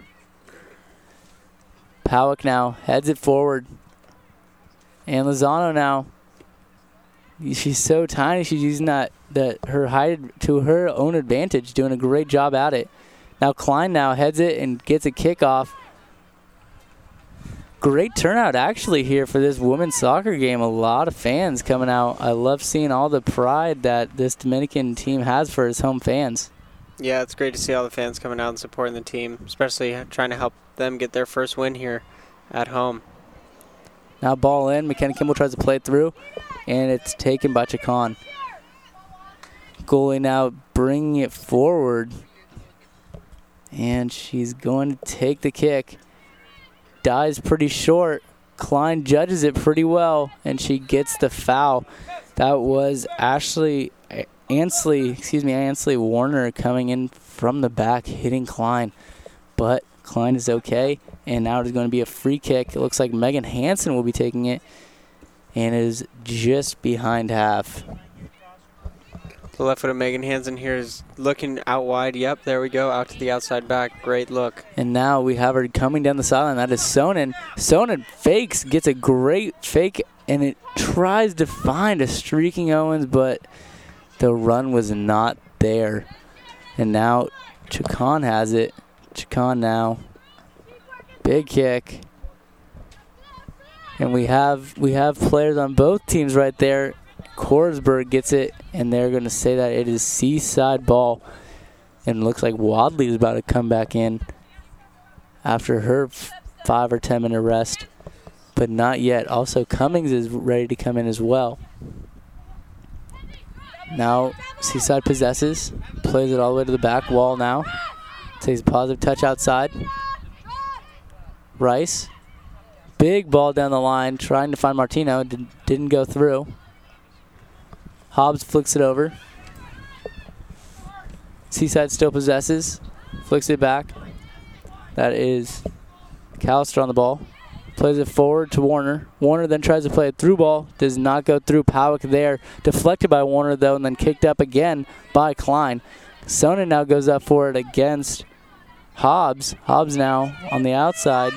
Powick now heads it forward. And Lozano now, she's so tiny. She's using that, that her height to her own advantage, doing a great job at it. Now Klein now heads it and gets a kickoff. Great turnout, actually, here for this women's soccer game. A lot of fans coming out. I love seeing all the pride that this Dominican team has for its home fans. Yeah, it's great to see all the fans coming out and supporting the team, especially trying to help them get their first win here at home. Now ball in. McKenna Kimball tries to play it through, and it's taken by Chacon. Goalie now bringing it forward, and she's going to take the kick. Dies pretty short. Klein judges it pretty well, and she gets the foul. That was Ashley Ansley, excuse me, Ansley Warner coming in from the back, hitting Klein. But Klein is okay, and now it is going to be a free kick. It looks like Megan Hansen will be taking it, and it is just behind half. The left foot of Megan Hansen here is looking out wide. Yep, there we go, out to the outside back. Great look. And now we have her coming down the sideline. That is Sonnen. Sonnen fakes, gets a great fake, and it tries to find a streaking Owens, but the run was not there. And now Chacon has it. Chacon now. Big kick. And we have we have players on both teams right there. Korsberg gets it, and they're going to say that it is Seaside ball. And it looks like Wadley is about to come back in after her f- five or ten minute rest. But not yet. Also, Cummings is ready to come in as well. Now, Seaside possesses. Plays it all the way to the back wall now. Takes a positive touch outside. Rice. Big ball down the line. Trying to find Martino. Did, didn't go through. Hobbs flicks it over. Seaside still possesses. Flicks it back. That is McAllister on the ball. Plays it forward to Warner. Warner then tries to play a through ball. Does not go through. Powick there. Deflected by Warner, though, and then kicked up again by Klein. Sonnen now goes up for it against Hobbs. Hobbs now on the outside.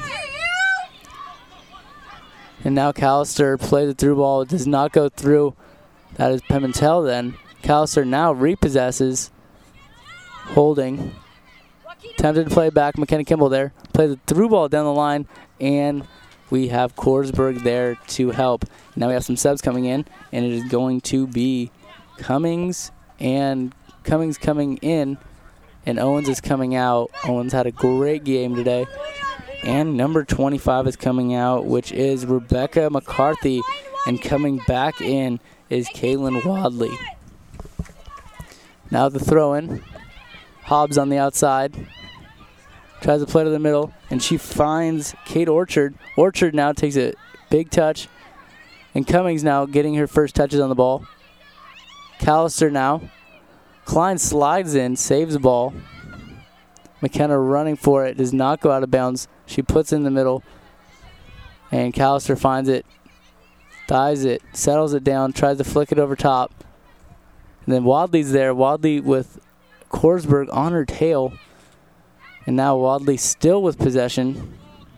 And now Callister plays a through ball. It does not go through. That is Pimentel then. Callister now repossesses. Holding. Tempted to play back. McKenna Kimball there. Plays a through ball down the line. And we have Korsberg there to help. Now we have some subs coming in. And it is going to be Cummings. And Cummings coming in. And Owens is coming out. Owens had a great game today. And number twenty-five is coming out, which is Rebecca McCarthy. And coming back in is Caitlin Wadley. Now the throw-in. Hobbs on the outside. Tries to play to the middle, and she finds Kate Orchard. Orchard now takes a big touch. And Cummings now getting her first touches on the ball. Callister now. Klein slides in, saves the ball. McKenna running for it, does not go out of bounds. She puts it in the middle. And Callister finds it, dives it, settles it down, tries to flick it over top. And then Wadley's there. Wadley with Korsberg on her tail. And now Wadley still with possession.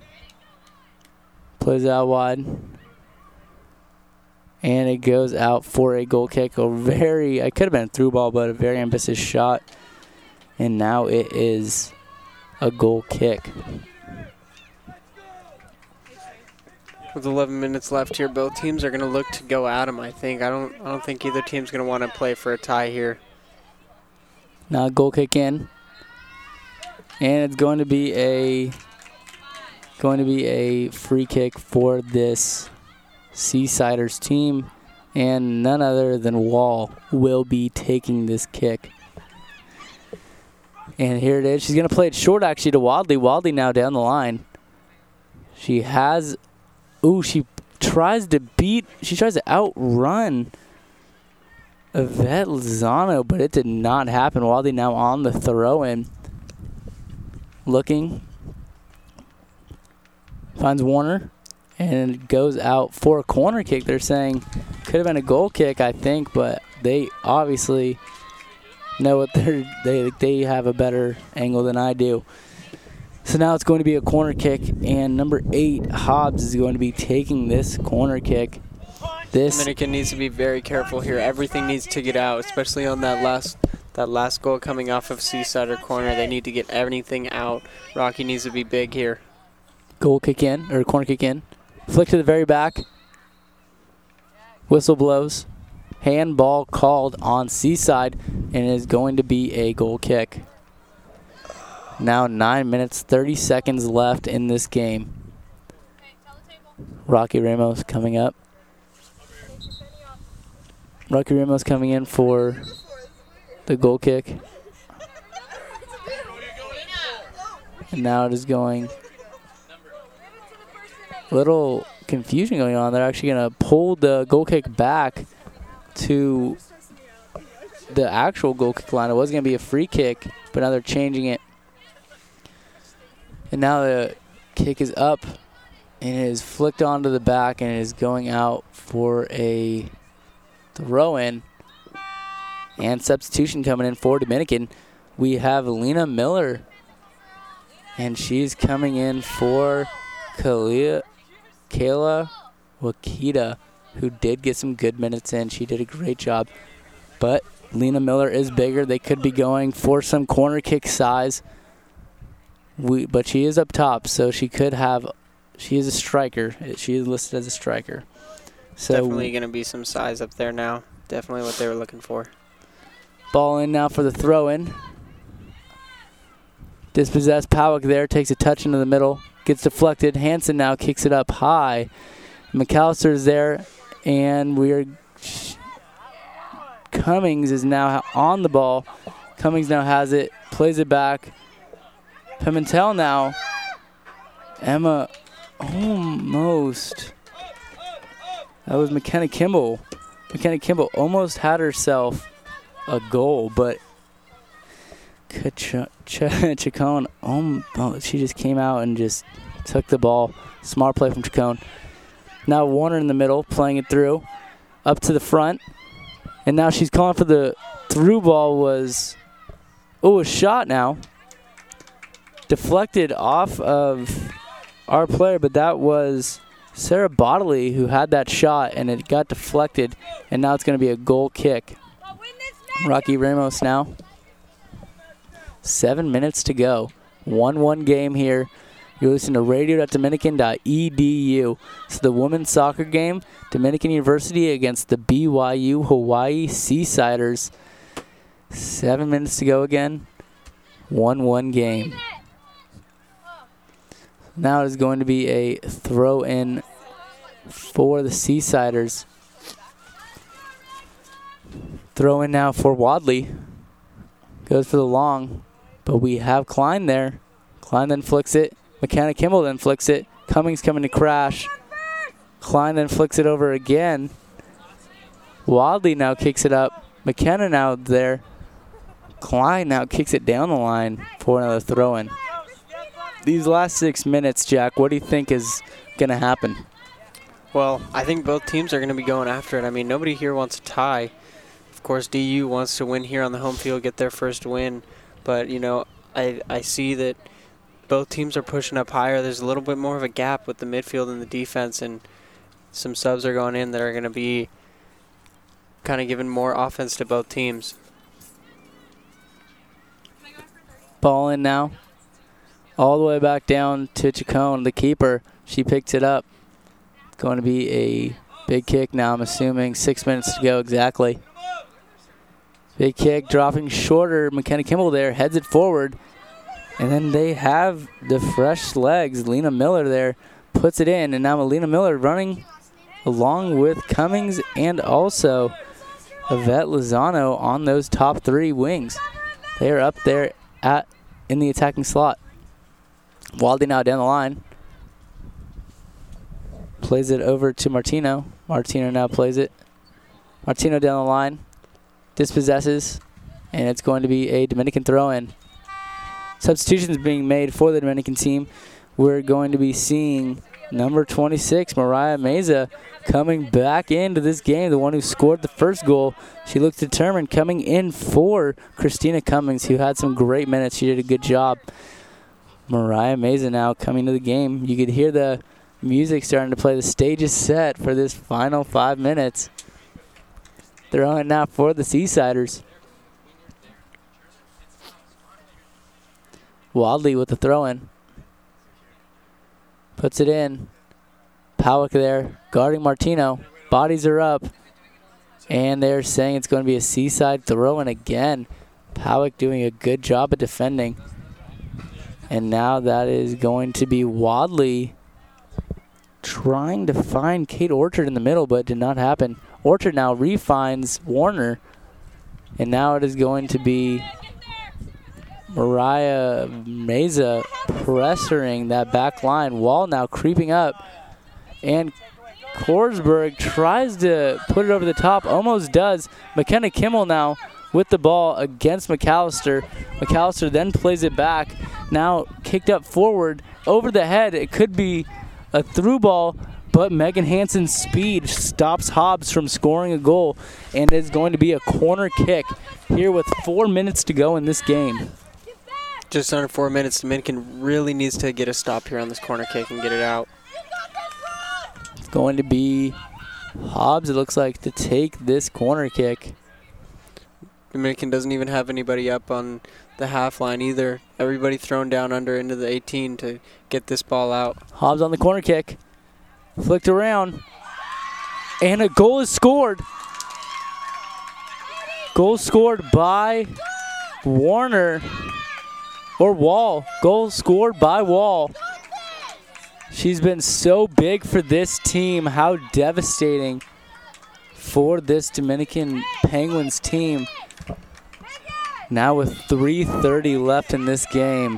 Plays out wide. And it goes out for a goal kick. A very, it could have been a through ball, but a very ambitious shot. And now it is a goal kick. With eleven minutes left here, both teams are going to look to go at them, I think. I don't I don't think either team's going to want to play for a tie here. Now a goal kick in. And it's going to be a going to be a free kick for this Seasiders team. And none other than Wall will be taking this kick. And here it is. She's going to play it short, actually, to Wadley. Wadley now down the line. She has... Ooh, she tries to beat... She tries to outrun Yvette Lozano, but it did not happen. Wadley now on the throw-in. Looking. Finds Warner. And it goes out for a corner kick. They're saying could have been a goal kick, I think, but they obviously... know what they're they they have a better angle than I do. So now it's going to be a corner kick, and number eight Hobbs is going to be taking this corner kick. This Dominican needs to be very careful here. Everything needs to get out, especially on that last that last goal coming off of Seasider corner. They need to get everything out. Rocky needs to be big here. Goal kick in or corner kick in. Flick to the very back. Whistle blows. Handball called on Seaside, and it is going to be a goal kick. Now nine minutes, thirty seconds left in this game. Rocky Ramos coming up. Rocky Ramos coming in for the goal kick. And now it is going... little confusion going on. They're actually going to pull the goal kick back to the actual goal kick line. It was going to be a free kick, but now they're changing it. And now the kick is up, and it is flicked onto the back, and it is going out for a throw-in. And substitution coming in for Dominican. We have Lena Miller, and she's coming in for Kalia, Kayla Wakita, who did get some good minutes in. She did a great job. But Lena Miller is bigger. They could be going for some corner kick size. We, but she is up top, so she could have... She is a striker. She is listed as a striker. So definitely going to be some size up there now. Definitely what they were looking for. Ball in now for the throw-in. Dispossessed Powick there, takes a touch into the middle, gets deflected. Hansen now kicks it up high. McAllister's there, and we're Cummings is now on the ball. Cummings now has it, plays it back. Pimentel now. Emma almost. That was McKenna Kimball. McKenna Kimball almost had herself a goal, but Chacon, um, oh, she just came out and just took the ball. Smart play from Chacon. Now Warner in the middle, playing it through, up to the front. And now she's calling for the through ball was, oh, a shot now. Deflected off of our player, but that was Sarah Bodley who had that shot, and it got deflected, and now it's going to be a goal kick. Rocky Ramos now. Seven minutes to go. one one game here. You're listening to radio dot dominican dot e d u. So the women's soccer game, Dominican University against the B Y U Hawaii Seasiders. Seven minutes to go again. one one game. Now it is going to be a throw-in for the Seasiders. Throw-in now for Wadley. Goes for the long, but we have Klein there. Klein then flicks it. McKenna Kimball then flicks it. Cummings coming to crash. Klein then flicks it over again. Wadley now kicks it up. McKenna now there. Klein now kicks it down the line for another throw-in. These last six minutes, Jack, what do you think is going to happen? Well, I think both teams are going to be going after it. I mean, nobody here wants a tie. Of course, D U wants to win here on the home field, get their first win. But, you know, I, I see that both teams are pushing up higher. There's a little bit more of a gap with the midfield and the defense, and some subs are going in that are going to be kind of giving more offense to both teams. Ball in now. All the way back down to Chacon, the keeper. She picks it up. It's going to be a big kick now, I'm assuming. Six minutes to go exactly. Big kick, dropping shorter. McKenna Kimball there, heads it forward. And then they have the fresh legs. Lena Miller there puts it in. And now Melina Miller running along with Cummings and also Yvette Lozano on those top three wings. They are up there at in the attacking slot. Waldy now down the line. Plays it over to Martino. Martino now plays it. Martino down the line. Dispossesses. And it's going to be a Dominican throw-in. Substitutions being made for the Dominican team. We're going to be seeing number twenty-six, Mariah Meza, coming back into this game, the one who scored the first goal. She looks determined, coming in for Christina Cummings, who had some great minutes. She did a good job. Mariah Meza now coming to the game. You could hear the music starting to play. The stage is set for this final five minutes. They're on it now for the Seasiders. Wadley with the throw-in. Puts it in. Powick there, guarding Martino. Bodies are up. And they're saying it's going to be a Seaside throw-in again. Powick doing a good job of defending. And now that is going to be Wadley trying to find Kate Orchard in the middle, but it did not happen. Orchard now refines Warner. And now it is going to be Mariah Meza pressuring that back line. Wall now creeping up. And Korsberg tries to put it over the top. Almost does. McKenna Kimmel now with the ball against McAllister. McAllister then plays it back. Now kicked up forward over the head. It could be a through ball, but Megan Hansen's speed stops Hobbs from scoring a goal. And it's going to be a corner kick here with four minutes to go in this game. Just under four minutes. Dominican really needs to get a stop here on this corner kick and get it out. It's going to be Hobbs, it looks like, to take this corner kick. Dominican doesn't even have anybody up on the half line either. Everybody thrown down under into the eighteen to get this ball out. Hobbs on the corner kick. Flicked around. And a goal is scored. Goal scored by Warner. or Wall. Goal scored by Wall. She's been so big for this team. How devastating for this Dominican Penguins team. Now with three thirty left in this game.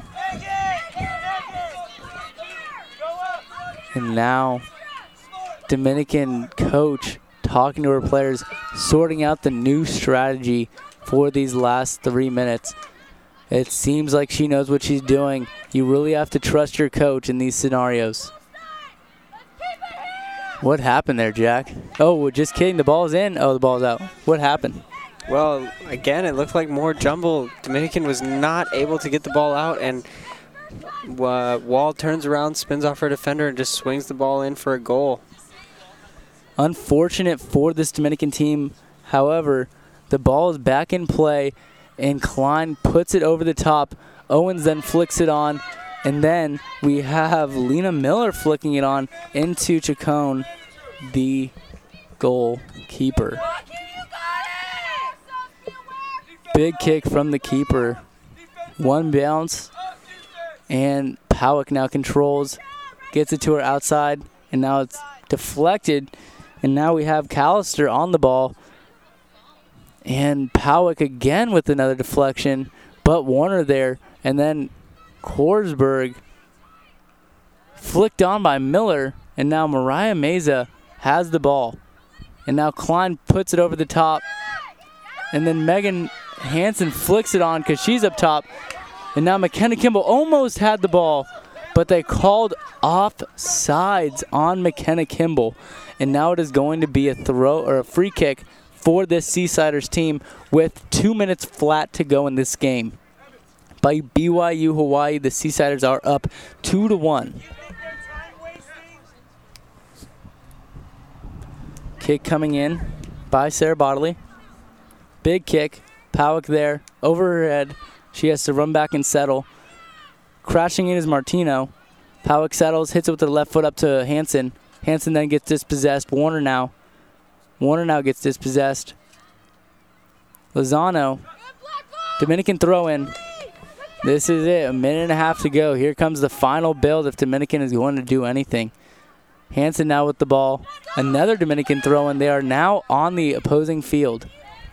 And now Dominican coach talking to her players, sorting out the new strategy for these last three minutes. It seems like she knows what she's doing. You really have to trust your coach in these scenarios. What happened there, Jack? Oh, just kidding. The ball's in. Oh, the ball's out. What happened? Well, again, it looked like more jumble. Dominican was not able to get the ball out, and uh, Wall turns around, spins off her defender, and just swings the ball in for a goal. Unfortunate for this Dominican team. However, the ball is back in play, and Klein puts it over the top. Owens then flicks it on, and then we have Lena Miller flicking it on into Chacon, the goalkeeper. Big kick from the keeper. One bounce, and Powick now controls, gets it to her outside, and now it's deflected. And now we have Callister on the ball. And Powick again with another deflection, but Warner there. And then Korsberg flicked on by Miller. And now Mariah Meza has the ball. And now Klein puts it over the top. And then Megan Hansen flicks it on because she's up top. And now McKenna Kimball almost had the ball, but they called offsides on McKenna Kimball. And now it is going to be a throw or a free kick for this Seasiders team with two minutes flat to go in this game. By B Y U Hawaii, the Seasiders are up two to one. Kick coming in by Sarah Bodley. Big kick. Powick there over her head. She has to run back and settle. Crashing in is Martino. Powick settles, hits it with her left foot up to Hansen. Hansen then gets dispossessed. Warner now. Warner now gets dispossessed. Lozano. Dominican throw in. This is it. A minute and a half to go. Here comes the final build if Dominican is going to do anything. Hansen now with the ball. Another Dominican throw in. They are now on the opposing field.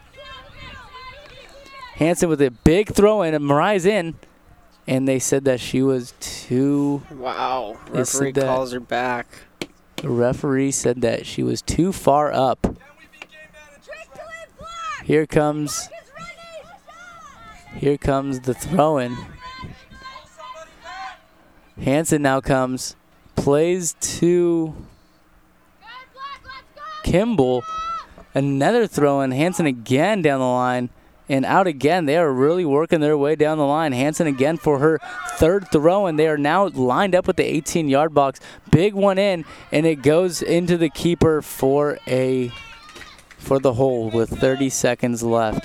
Hansen with a big throw in, and Mariah's in. And they said that she was too... Wow. Referee calls her back. The referee said that she was too far up. Here comes... Here comes the throw-in. Hansen now comes. Plays to Kimball. Another throw-in. Hansen again down the line. And out again. They are really working their way down the line. Hansen again for her third throw, and they are now lined up with the eighteen-yard box. Big one in, and it goes into the keeper for a for the hole with thirty seconds left.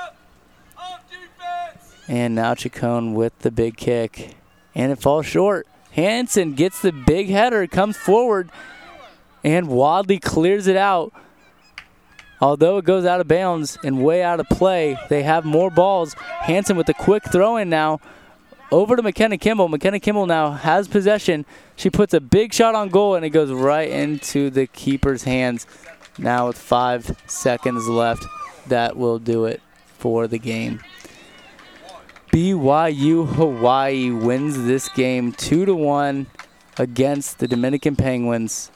And now Chacon with the big kick, and it falls short. Hansen gets the big header, comes forward, and Wadley clears it out. Although it goes out of bounds and way out of play, they have more balls. Hansen with a quick throw in now over to McKenna Kimball. McKenna Kimball now has possession. She puts a big shot on goal, and it goes right into the keeper's hands. Now with five seconds left, that will do it for the game. B Y U Hawaii wins this game two to one against the Dominican Penguins.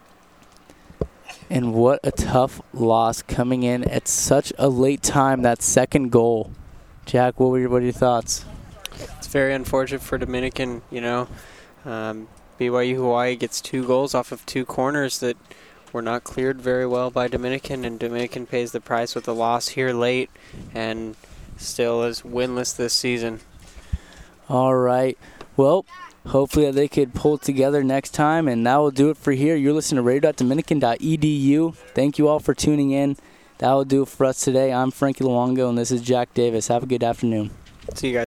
And what a tough loss coming in at such a late time, that second goal. Jack, what were your, what are your thoughts? It's very unfortunate for Dominican, you know. Um, B Y U Hawaii gets two goals off of two corners that were not cleared very well by Dominican, and Dominican pays the price with a loss here late and still is winless this season. All right. Well, hopefully they could pull it together next time, and that will do it for here. You're listening to radio dot dominican dot e d u. Thank you all for tuning in. That will do it for us today. I'm Frankie Luongo, and this is Jack Davis. Have a good afternoon. See you guys.